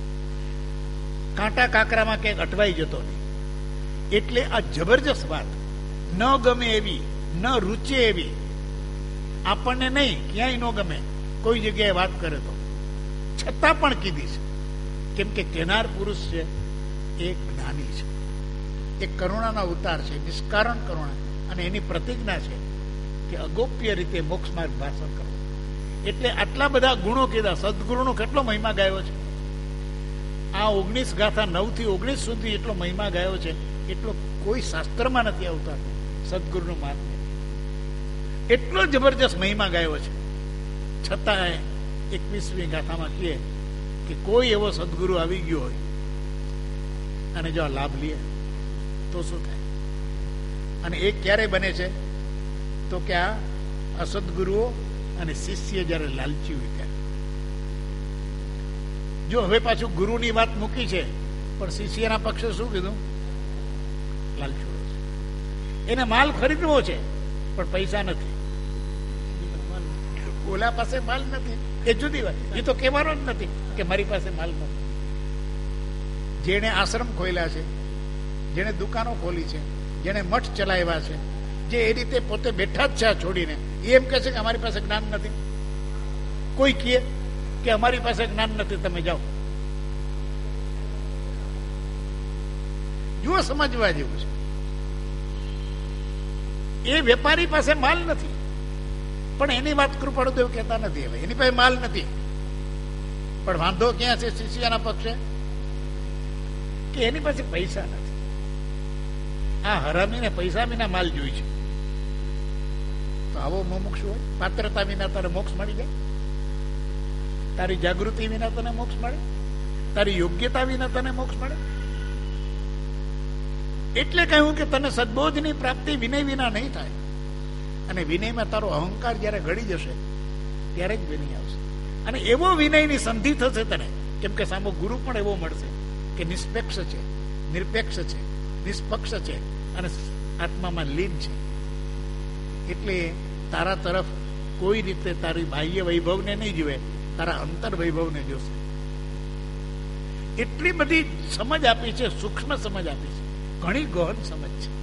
Speaker 9: કાંટા કાંકરામાં ક્યાંક અટવાઈ જતો નહીં. એટલે આ જબરજસ્ત વાત, ન ગમે એવી, ન રૂચે એવી, આપણને નહીં ક્યાંય ન ગમે કોઈ જગ્યાએ વાત કરે તો છતાં પણ કીધી છે. કેમ કે કેનાર પુરુષ છે એ જ્ઞાની છે, એ કરુણાના ઉતાર છે, નિષ્કારણ કરુણા, અને એની પ્રતિજ્ઞા છે કે અગોપ્ય રીતે મોક્ષ માર્ગ ભાષણ કરવું. એટલે આટલા બધા ગુણો કીધા. સદગુરુનો કેટલો મહિમા ગાયો છે. આ ઓગણીસ ગાથા નવ થી ઓગણીસ સુધી એટલો મહિમા ગાયો છે, એટલો કોઈ શાસ્ત્રમાં નથી આવતા. સદગુરુનું મહાત્મ્ય એટલો જબરજસ્ત મહિમા ગાયો છે, છતાં એકવીસમી ગાથામાં કહે કે કોઈ એવો સદગુરુ આવી ગયો હોય અને જો આ લાભ લે તો શું થાય. અને એ ક્યારે બને છે? તો કે આ અસદગુરુઓ અને શિષ્ય જયારે લાલચી હોય ત્યારે. જો હવે પાછું ગુરુની વાત મૂકી છે, પણ શિષ્યના પક્ષે શું કીધું? લાલચુડો છે, એને માલ ખરીદવો છે પણ પૈસા નથી. ઓલા પાસે માલ નથી એ જુદી વાત, એ તો કહેવાનો જ નથી કે મારી પાસે માલ નથી. જેને આશ્રમ ખોલ્યા છે, જેને દુકાનો ખોલી છે, જેને મઠ ચલાવ્યા છે, જે એ રીતે પોતે બેઠા જ છે આ છોડીને, એ એમ કહે છે કે અમારી પાસે જ્ઞાન નથી. કોઈ કહે કે અમારી પાસે જ્ઞાન નથી, તમે જાઓ. જુઓ, સમજવા જેવું છે. એ વેપારી પાસે માલ નથી, પણ એની વાત કૃપાળુદેવ કહેતા નથી. હવે એની પાસે માલ નથી, પણ વાંધો ક્યાં છે શિષ્યના પક્ષે? કે એની પાસે પૈસા નથી. આ હરામીને પૈસા વિના માલ જોઈ છે. તો આવો મુમુક્ષુ હોય, પાત્રતા વિના તારે મોક્ષ મળી જાય? તારી જાગૃતિ વિના તને મોક્ષ મળે? તારી યોગ્યતા વિના તને મોક્ષ મળે? એટલે કહ્યું કે તને સદબોધની પ્રાપ્તિ વિનય વિના નહીં થાય. અને વિનયમાં તારો અહંકાર જયારે ગળી જશે ત્યારે જ વિનય આવશે. અને એવો વિનયની સંધિ થશે તને, કેમ કે સામો ગુરુ પણ એવો મળશે કે નિષ્પેક્ષ છે, નિરપેક્ષ છે, નિષ્પક્ષ છે અને આત્મામાં લીન છે. એટલે તારા તરફ કોઈ રીતે તારી બાહ્ય વૈભવને નહીં જુએ, તારા અંતર વૈભવને જોશે. એટલી બધી સમજ આપી છે, સૂક્ષ્મ સમજ આપી છે, ઘણી ગહન સમજ છે.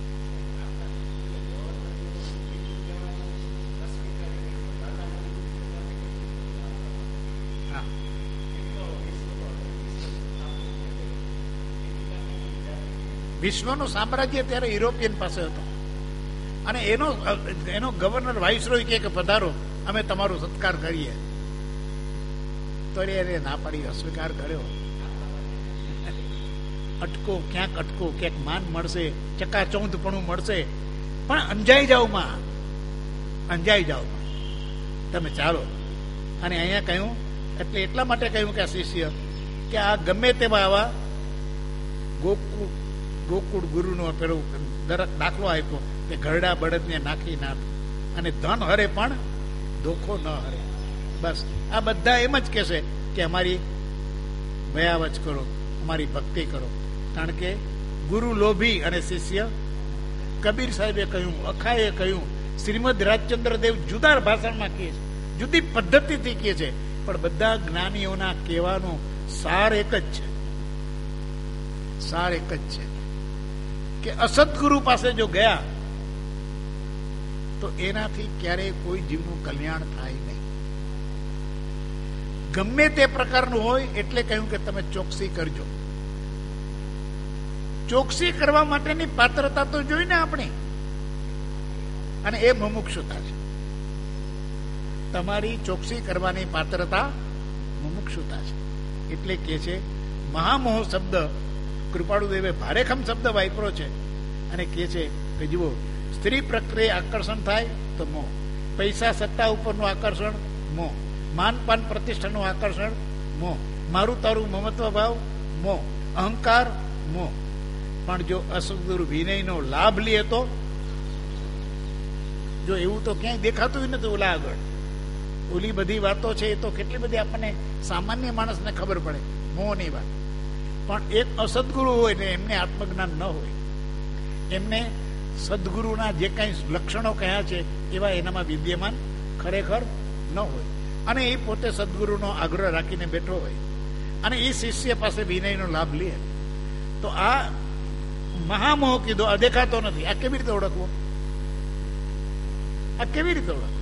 Speaker 9: વિશ્વનું સામ્રાજ્ય ત્યારે યુરોપિયન પાસે હતો, અને એનો એનો ગવર્નર વાઇસરોય કહે કે પધારો, અમે તમારો સત્કાર કરીએ. તો એને ના પાડી, અસ્વીકાર કર્યો. અટકો, ક્યાંક અટકો, ક્યાંક માન મળશે, ચકાચૌંધપણું મળશે, પણ અંજાઈ જાવ માં, અંજાઈ જાવ માં, તમે ચાલો. અને અહીંયા કહ્યું, એટલે એટલા માટે કહ્યું કે આ શિષ્ય કે આ ગમે તેવા આવા ગોકુળ ગોકુળ ગુરુનો પેલો દરક દાખલો આપ્યો કે ઘરડા બળદને નાખી નાથ, અને ધન હરે પણ ધોખો ન હરે. બસ આ બધા એમ જ કહેશે કે અમારી ભયાવચ કરો, અમારી ભક્તિ કરો. કારણ કે ગુરુ લોભી અને શિષ્ય, કબીર સાહેબે કહ્યું, અખાએ કહ્યું, શ્રીમદ રાજચંદ્ર દેવ જુદા ભાષણમાં કહે છે, જુદી પદ્ધતિથી કહે છે, પણ બધા જ્ઞાનીઓના કહેવાનો સાર એક જ છે. સાર એક જ છે કે અસદગુરુ પાસે જો ગયા તો એનાથી ક્યારેય કોઈ જીવનું કલ્યાણ થાય નહીં, ગમે તે પ્રકારનું હોય. એટલે કહ્યું કે તમે ચોકસી કરજો. ચોકસી કરવા માટેની પાત્રતા તો જોઈને આપણી, અને એ મુમુક્ષુતા છે. તમારી ચોકસી કરવાની પાત્રતા મુમુક્ષુતા છે. એટલે કે છે મહામોહ શબ્દ કૃપાળુદેવે ભારેખમ શબ્દ વાપરો છે, અને કે છે કે જુઓ, સ્ત્રી પ્રત્યે આકર્ષણ થાય તો મોહ, પૈસા સત્તા ઉપરનું આકર્ષણ મોહ, માન પાન પ્રતિષ્ઠાનું આકર્ષણ મોહ, મારું તારું મમત્વ ભાવ મોહ, અહંકાર મોહ. પણ જો અસદગુરુ વિનયનો લાભ લે તો, જો એવું તો ક્યાંય દેખાતું નથી ઓલા આગળ. ઓલી બધી વાતો છે એ તો કેટલી બધી આપણને સામાન્ય માણસને ખબર પડે, મોહની વાત. પણ એક અસદગુરુ હોય ને એમને આત્મજ્ઞાન ન હોય, એમને સદગુરુના જે કઈ લક્ષણો કહ્યા છે એવા એનામાં વિદ્યમાન ખરેખર ન હોય, અને એ પોતે સદગુરુનો આગ્રહ રાખીને બેઠો હોય, અને એ શિષ્ય પાસે વિનયનો લાભ લે, તો આ મહામોહ કીધો, આ દેખાતો નથી. આ કેવી રીતે ઓળખવો? આ કેવી રીતે ઓળખવો?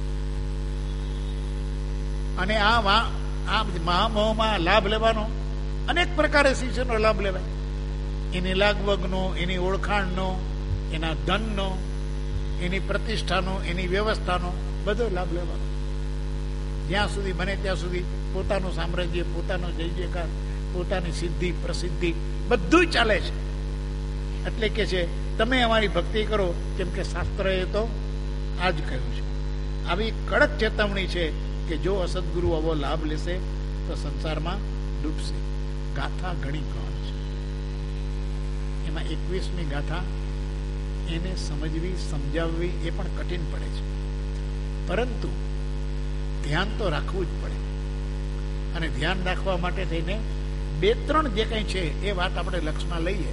Speaker 9: અને આ આ મહામોહમાં લાભ લેવાનો અનેક પ્રકારે શિષ્યનો લાભ લેવાય. એની લાગવગનો, એની ઓળખાણનો, એના ધનનો, એની પ્રતિષ્ઠાનો, એની વ્યવસ્થાનો બધો લાભ લેવાનો. જ્યાં સુધી બને ત્યાં સુધી પોતાનું સામ્રાજ્ય, પોતાનો જય જયકાર, પોતાની સિદ્ધિ પ્રસિદ્ધિ બધું ચાલે છે. એટલે કે છે તમે અમારી ભક્તિ કરો, કેમ કે શાસ્ત્રએ તો આ જ કહ્યું છે. આવી કડક ચેતવણી છે કે જો અસદગુરુ આવો લાભ લેશે તો સંસારમાં ડૂબશે. ગાથા ઘણી ગહન છે. એમાં એકવીસમી ગાથા એને સમજવી, સમજાવવી એ પણ કઠિન પડે છે, પરંતુ ધ્યાન તો રાખવું જ પડે. અને ધ્યાન રાખવા માટે થઈને બે ત્રણ જે કંઈ છે એ વાત આપણે લક્ષમાં લઈએ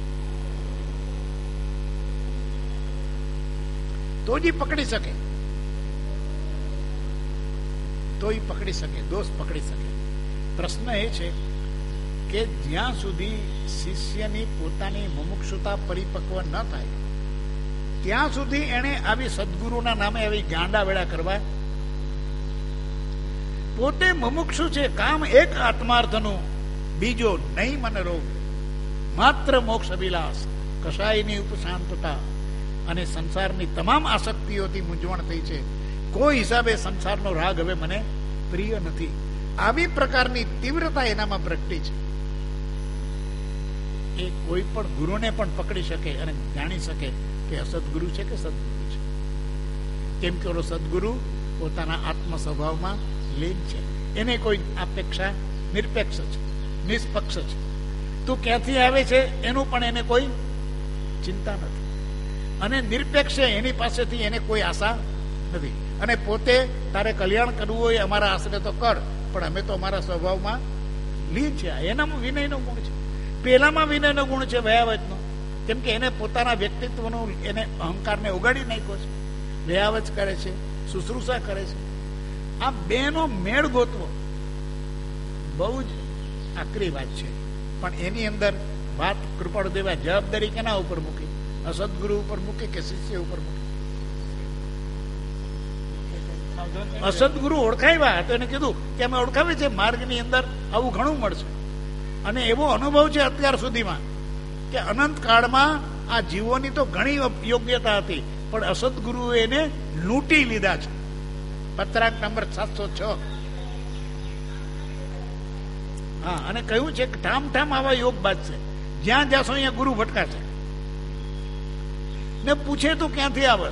Speaker 9: તો જ પકડી શકે, તો એ પકડી શકે, દોષ પકડી શકે. પ્રશ્ન એ છે કે જ્યાં સુધી શિષ્યની પોતાની મુમુક્ષુતા પરિપક્વ ન થાય ત્યાં સુધી એને આવી સદગુરુના નામે આવી ગાંડા વેળા કરવા. પોતે મુમુક્ષુ છે, કામ એક આત્માર્થનું, બીજો નહીં મને રોગ, માત્ર મોક્ષ અભિલાષ, કશાયની ઉપશાંતતા અને સંસારની તમામ આસક્તિઓથી મૂંઝવણ થઈ છે. કોઈ હિસાબે સંસારનો રાગ હવે મને પ્રિય નથી. આવી પ્રકારની તીવ્રતા એનામાં પ્રગટી છે. એ કોઈ પણ ગુરુને પણ પકડી શકે અને જાણી શકે કે અસદગુરુ છે કે સદગુરુ છે. કેમ કે ઓલો સદગુરુ પોતાના આત્મ સ્વભાવમાં લીન છે. એને કોઈ અપેક્ષા નિરપેક્ષ છે, નિષ્પક્ષ છે. તું ક્યાંથી આવે છે એનું પણ એને કોઈ ચિંતા નથી, અને નિરપેક્ષ એની પાસેથી એને કોઈ આશા નથી. અને પોતે તારે કલ્યાણ કરવું હોય અમારા આશરે તો કર, પણ અમે તો અમારા સ્વભાવમાં લીન છે. એનામાં વિનયનો ગુણ છે. પેલામાં વિનયનો ગુણ છે વયાવચનો, કેમ કે એને પોતાના વ્યક્તિત્વનું, એને અહંકારને ઉગાડી નાખ્યો છે. વયાવચ કરે છે, શુશ્રૂષા કરે છે. આ બેનો મેળ ગોતવો બહુ જ આકરી વાત છે. પણ એની અંદર વાત કૃપાળુ દેવા જવાબદારી કેના ઉપર મૂકી? અસદગુરુ ઉપર મૂકી કે શિષ્ય ઉપર મૂકી? અસદગુરુ ઓળખાવ્યા તો એને કીધું કે અમે ઓળખાવી છે, માર્ગની અંદર આવું ઘણું મળશે. અને એવો અનુભવ છે અત્યાર સુધીમાં કે અનંત કાળમાં આ જીવોની તો ઘણી યોગ્યતા હતી, પણ અસદગુરુએ એને લૂંટી લીધા છે. પત્રાક નંબર સાતસો છ. હા, અને કહ્યું છે કે ઠામ ઠામ આવા યોગ બાદ છે, જ્યાં જાશો અહીંયા ગુરુ ભટકાશે ને પૂછે તું ક્યાંથી આવસ.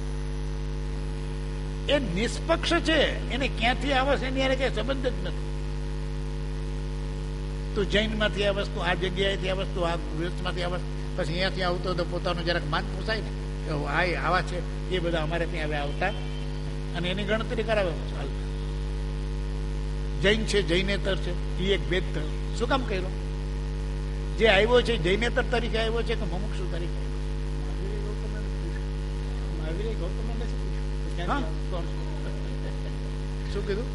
Speaker 9: એ નિષ્પક્ષ છે, એને ક્યાંથી આવસ એની યારે કઈ સંબંધ જ નથી. તું જૈન માંથી આવસ, તું આ જગ્યાએથી આવસ, તું આ માંથી આવસ, પછી અહીંયાથી આવતો તો પોતાનું જરાક માન પૂછાય ને કે આ આવા છે, એ બધા અમારે ત્યાં હવે આવતા, અને એની ગણતરી કરાવે. જૈન છે, જૈનેતર છે, એ એક ભેદ થયો. શું કામ કર્યો? જે આવ્યો છે જૈનેતર તરીકે આવ્યો છે કે મુમુક્ષુ તરીકે આવ્યો? શું કીધું?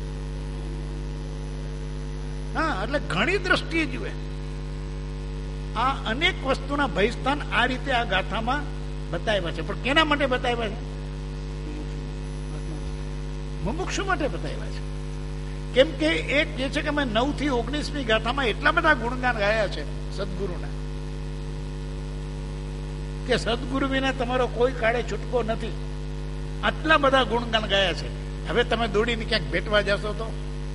Speaker 9: હા, એટલે ઘણી દ્રષ્ટિએ જુએ. આ અનેક વસ્તુના ભયસ્થાન આ રીતે આ ગાથામાં બતાવ્યા છે. પણ કેના માટે બતાવ્યા છે? મુમુક્ષુ માટે બતાવ્યા છે. કેમ કે એક જે છે કે મેં નવ થી ઓગણીસમી ગાથામાં એટલા બધા ગુણગાન ગાયા છે સદગુરુના કે સદગુરુ વિના તમારો કોઈ કાળે છૂટકો નથી. આટલા બધા ગુણગાન ગાયા છે. હવે તમે દોડીને ક્યાંક ભેટવા જશો તો,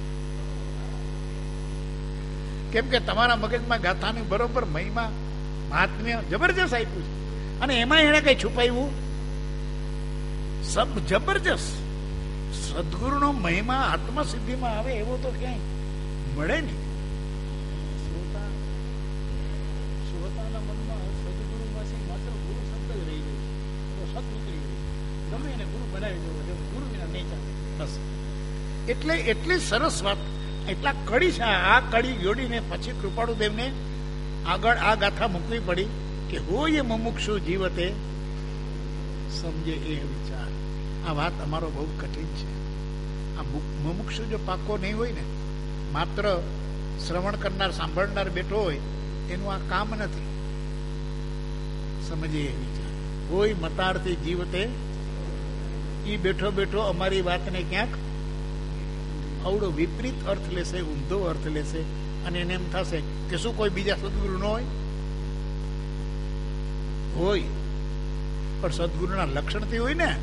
Speaker 9: કેમ કે તમારા મગજમાં ગાથાની બરોબર મહિમા મહાત્મ્ય જબરજસ્ત આપ્યું છે. અને એમાં એને કઈ છુપાયું? સબ જબરજસ્ત. સદગુરુનો મહિમા આત્મસિદ્ધિમાં આવે એવો તો ક્યાંય મળે નહીં. એના મનમાં સદગુરુમાંથી માત્ર ગુરુ શબ્દ જ રહી ગયો, તો સત નીકળી ગયું. ગમે એને ગુરુ બનાવી દેવો, ગુરુ વિના નહીં ચાલે. બસ એટલે એટલી સરસ વાત, એટલા કડી છે. આ કડી જોડીને પછી કૃપાળુદેવને આગળ આ ગાથા મૂકવી પડી કે હોય એ મુમુક્ષુ જીવતે સમજે એ વિચાર. આ વાત અમારો બહુ કઠિન છે. આ મુમુક્ષુ જો પાકો નહીં હોય ને, માત્ર શ્રવણ કરનાર સાંભળનાર બેઠો હોય, એનું આ કામ નથી. સમજે એ વિચાર. કોઈ મતાર્થી જીવતે ઈ બેઠો બેઠો અમારી વાતને ક્યાંક અવડો વિપરીત અર્થ લેશે, ઊંધો અર્થ લેશે, અને એને એમ થશે કે શું કોઈ બીજા સદગુરુ ન હોય? હોય, પણ સદગુરુના લક્ષણથી હોય ને.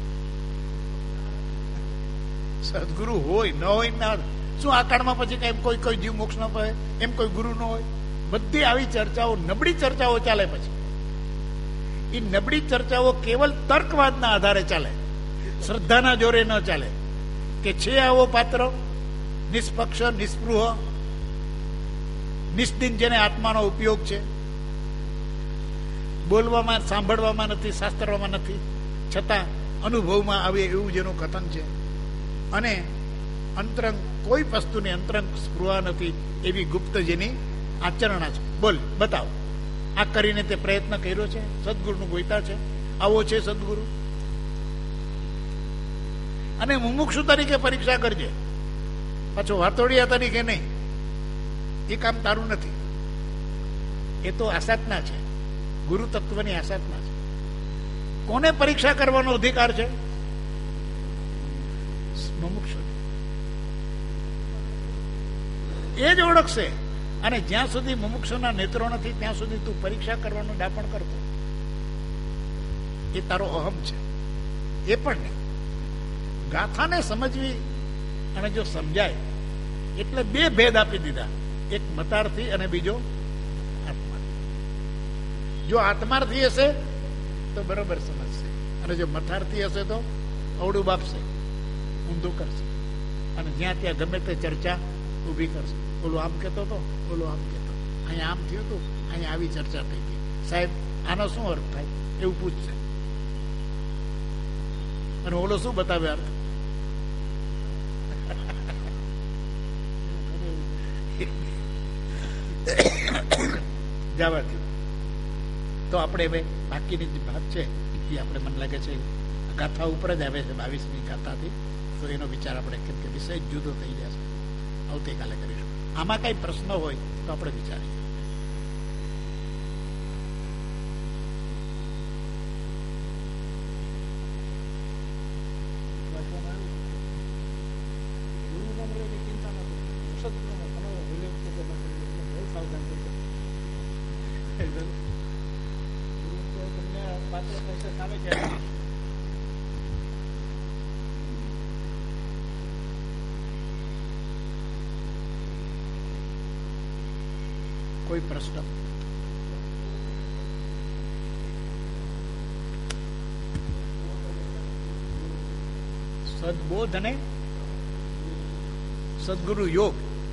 Speaker 9: સદગુરુ હોય ન હોય ના, શું આ કાળમાં પછી કઈ કોઈ કોઈ જીવ મોક્ષ ન પામે એમ કોઈ ગુરુ ન હોય? બધી આવી ચર્ચાઓ, નબળી ચર્ચાઓ ચાલે. પછી એ નબળી ચર્ચાઓ કેવલ તર્કવાદના આધારે ચાલે, શ્રદ્ધાના જોરે ન ચાલે. કે છે આવો પાત્ર નિષ્પક્ષ, નિસ્પૃહ, નિષ્દિન, જેને આત્માનો ઉપયોગ છે, બોલવામાં સાંભળવામાં નથી, શાસ્ત્રમાં નથી, છતાં અનુભવમાં આવે એવું જેનું કથન છે, અને અંતરંગ કોઈ વસ્તુની અંતરંગ સ્પૃહ નથી એવી ગુપ્ત જેની આચરણા છે. બોલ, બતાવો. આ કરીને તે પ્રયત્ન કર્યો છે, સદગુરુનું ગોઈતા છે, આવો છે સદગુરુ. અને મુમુક્ષુ તરીકે પરીક્ષા કરજે, પાછો વાતોડિયા તરીકે નહીં. એ કામ તારું નથી. એ તો આસાધના છે, ગુરુ તત્વની આસાધના છે. કોને પરીક્ષા કરવાનો અધિકાર છે? મુમુક્ષુ. એ જ ઓળખશે. અને જ્યાં સુધી મુમુક્ષુના નેત્રો નથી ત્યાં સુધી તું પરીક્ષા કરવાનું ડાપણ કરતો. એ તારો અહમ છે. એ પણ નહીં. ગાથાને સમજવી અને જો સમજાય એટલે બે ભેદ આપી દીધા, એક મતાર્થી અને બીજો આત્માર્થી. જો આત્માર્થી હશે તો બરોબર સમજશે, અને જો મતાર્થી હશે તો અવડું બાપશે, ઊંધું કરશે, અને જ્યાં ત્યાં ગમે તે ચર્ચા ઊભી કરશે. ઓલો આમ કહેતો હતો, ઓલો આમ કહેતો, અહીંયા આમ થયું હતું, અહીંયા આવી ચર્ચા થઈ ગઈ, સાહેબ આનો શું અર્થ થાય એવું પૂછશે. અને ઓલો શું બતાવે અર્થ? જવા દો. તો આપણે હવે બાકીની જે ભાગ છે એ આપણે, મને લાગે છે ગાથા ઉપર જ આવે છે, બાવીસમી ગાથાથી. તો એનો વિચાર આપણે, કેમ કે વિષય જુદો થઈ જશે, આવતીકાલે કરીશું. આમાં કઈ પ્રશ્ન હોય તો આપણે વિચારીએ. કોઈ પ્રશ્ન? સદબોધ અને સદગુરુ યોગ,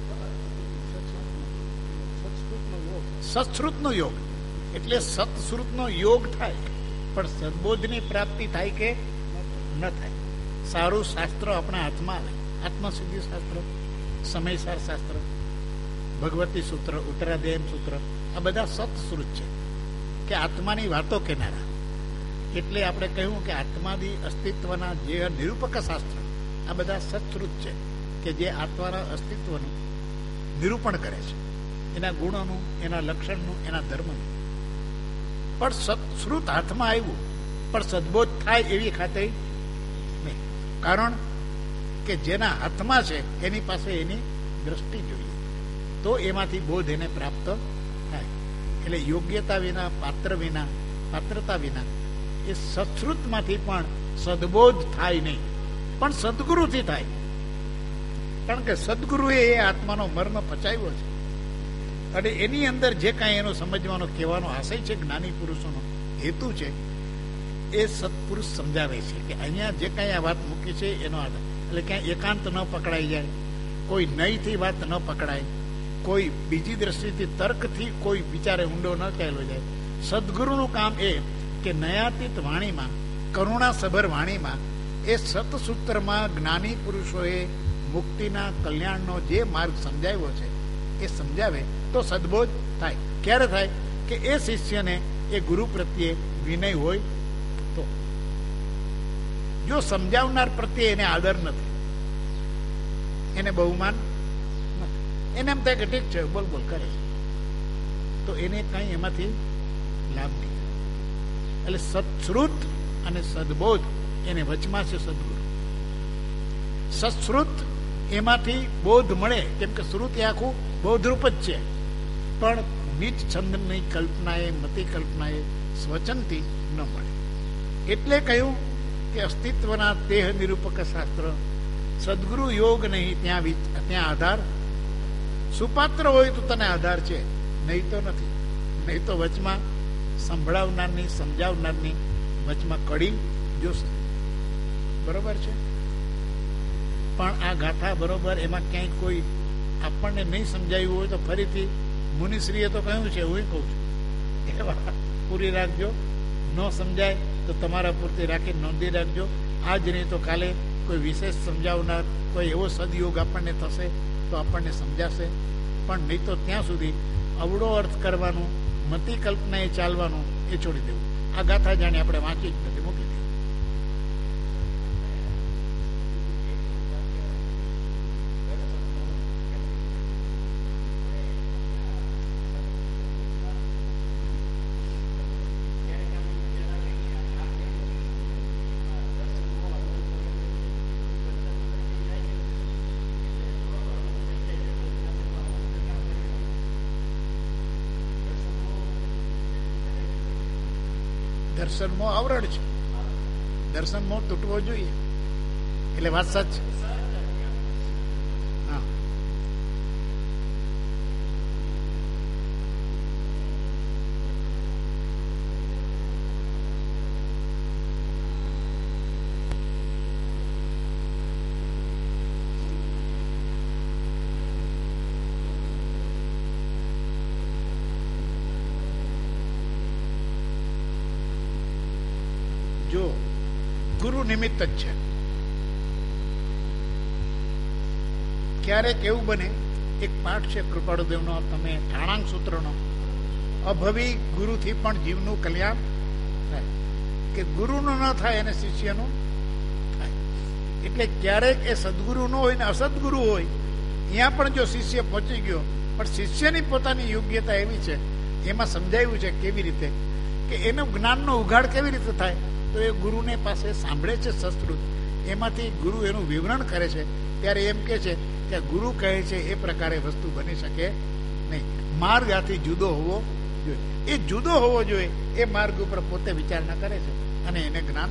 Speaker 9: સત્શ્રુતનો યોગ એટલે સત્શ્રુતનો યોગ થાય. પણ સદબોધની પ્રાપ્તિ થાય કે ન થાય? સારું શાસ્ત્ર આપણા હાથમાં આવે, આત્મસિદ્ધિ શાસ્ત્ર, સમયસાર શાસ્ત્ર, ભગવતી સૂત્ર, ઉત્તરાધ્યાય સૂત્ર, આ બધા સત્શ્રુત છે કે આત્માની વાતો કહેનારા. એટલે આપણે કહ્યું કે આત્માદી અસ્તિત્વના જે નિરૂપક શાસ્ત્ર, આ બધા સત્શ્રુત છે કે જે આત્માના અસ્તિત્વનું નિરૂપણ કરે છે, એના ગુણોનું, એના લક્ષણનું, એના ધર્મનું. પણ સત્શ્રુત હાથમાં આવ્યું પણ સદબોધ થાય એવી ખાતરી નહીં. કારણ કે જેના હાથમાં છે એની પાસે એની દ્રષ્ટિ જોઈએ, તો એમાંથી બોધ એને પ્રાપ્ત થાય. એટલે યોગ્યતા વિના, પાત્ર વિના, પાત્રતા વિના એ સત્શ્રુતમાંથી પણ સદબોધ થાય નહીં, પણ સદગુરુથી થાય. કારણ કે સદગુરુએ એ આત્માનો મર્મ પચાવ્યો છે, અને એની અંદર જે કાંઈ એનો સમજવાનો, કહેવાનો આશય છે, જ્ઞાની પુરુષોનો હેતુ છે, એ સત્પુરુષ સમજાવે છે કે અહીંયા જે કાંઈ આ વાત મૂકી છે એનો આધાર. એટલે ક્યાંય એકાંત ન પકડાઈ જાય, કોઈ નહીંથી વાત ન પકડાય, કોઈ બીજી દ્રષ્ટિથી તર્કથી કોઈ વિચારે ઊંડો ન કહેલો જાય. સદગુરુનું કામ એ કે નયાતીત વાણીમાં, કરુણાસભર વાણીમાં, એ સતસૂત્રમાં જ્ઞાની પુરુષોએ મુક્તિના કલ્યાણનો જે માર્ગ સમજાવ્યો છે એ સમજાવે તો સદબોધ થાય. ક્યારે થાય? કે એ શિષ્યને એ ગુરુ પ્રત્યે વિનય હોય તો. જો સમજાવનાર પ્રત્યે એને આદર નથી, એને બહુમાન નથી, એને એમ થાય કે ઠીક છે બોલ બોલ કરે છે, તો એને કઈ એમાંથી લાભ નહીં થાય. એટલે સત્શ્રુત અને સદબોધ એને વચમાં છે સદગુરુ. સત્શ્રુત એમાંથી બોધ મળે, કેમ કે શ્રુત એ આખું બોધરૂપ જ છે, પણ નીચ છંદની કલ્પનાએ, મતિ કલ્પનાએ સ્વચનથી ન મળે. એટલે કહ્યું કે અસ્તિત્વના દેહ નિરૂપક શાસ્ત્ર સદગુરુ યોગ નહીં, ત્યાં ત્યાં આધાર. સુપાત્ર હોય તો તને આધાર છે, નહીં તો નથી. નહીં તો વચમાં સંભળાવનારની, સમજાવનારની વચમાં કડી જોશે. બરોબર છે? પણ આ ગાથા બરોબર, એમાં ક્યાંય કોઈ આપણને નહીં સમજાયું હોય તો ફરીથી મુનિશ્રીએ તો કહ્યું છે, હું કહું છું, એવા પૂરી રાખજો. ન સમજાય તો તમારા પૂરતી રાખી નોંધી રાખજો. આજ નહીં તો કાલે કોઈ વિશેષ સમજાવનાર, કોઈ એવો સદયોગ આપણને થશે તો આપણને સમજાશે. પણ નહીં તો ત્યાં સુધી અવળો અર્થ કરવાનું, મતિ કલ્પનાએ ચાલવાનું એ છોડી દેવું. આ ગાથા જાણે આપણે વાંચી જ નથી, મૂકી દે. દર્શન મોહ આવરણ છે, દર્શન મોહ તૂટવો જોઈએ. એટલે વાત સાચી. હા, જો ગુરુ નિમિત્ત જ છે. ક્યારેક એવું બને, એક પાઠ છે કૃપાળુદેવનો, તમે ઠાણાંગ સૂત્રનો, અભવી ગુરુથી પણ જીવનું કલ્યાણ થાય. કે ગુરુનું ન થાય અને શિષ્યનું થાય. એટલે ક્યારેક એ સદગુરુ ન હોય ને અસદગુરુ હોય, ત્યાં પણ જો શિષ્ય પહોંચી ગયો, પણ શિષ્યની પોતાની યોગ્યતા એવી છે, એમાં સમજાવ્યું છે કેવી રીતે, કે એનું જ્ઞાનનો ઉઘાડ કેવી રીતે થાય. તો એ ગુરુને પાસે સાંભળે છે સંસ્કૃત, એમાંથી ગુરુ એનું વિવરણ કરે છે, ત્યારે એમ કે છે કે ગુરુ કહે છે એ પ્રકારે વસ્તુ બની શકે નહીં. માર્ગ આથી જુદો હોવો જોઈએ. એ જુદો હોવો જોઈએ. એ માર્ગ ઉપર પોતે વિચારણા કરે છે અને એને જ્ઞાન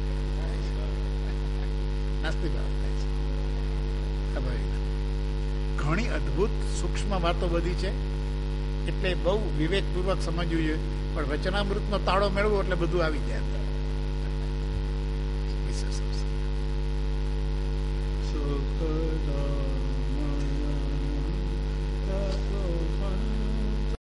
Speaker 9: નાસ્તી ભાવ થાય છે. ઘણી અદભુત સૂક્ષ્મ વાતો બધી છે, એટલે બહુ વિવેકપૂર્વક સમજવું જોઈએ. પણ વચનામૃતનો તાળો મેળવો એટલે બધું આવી જાય. So good.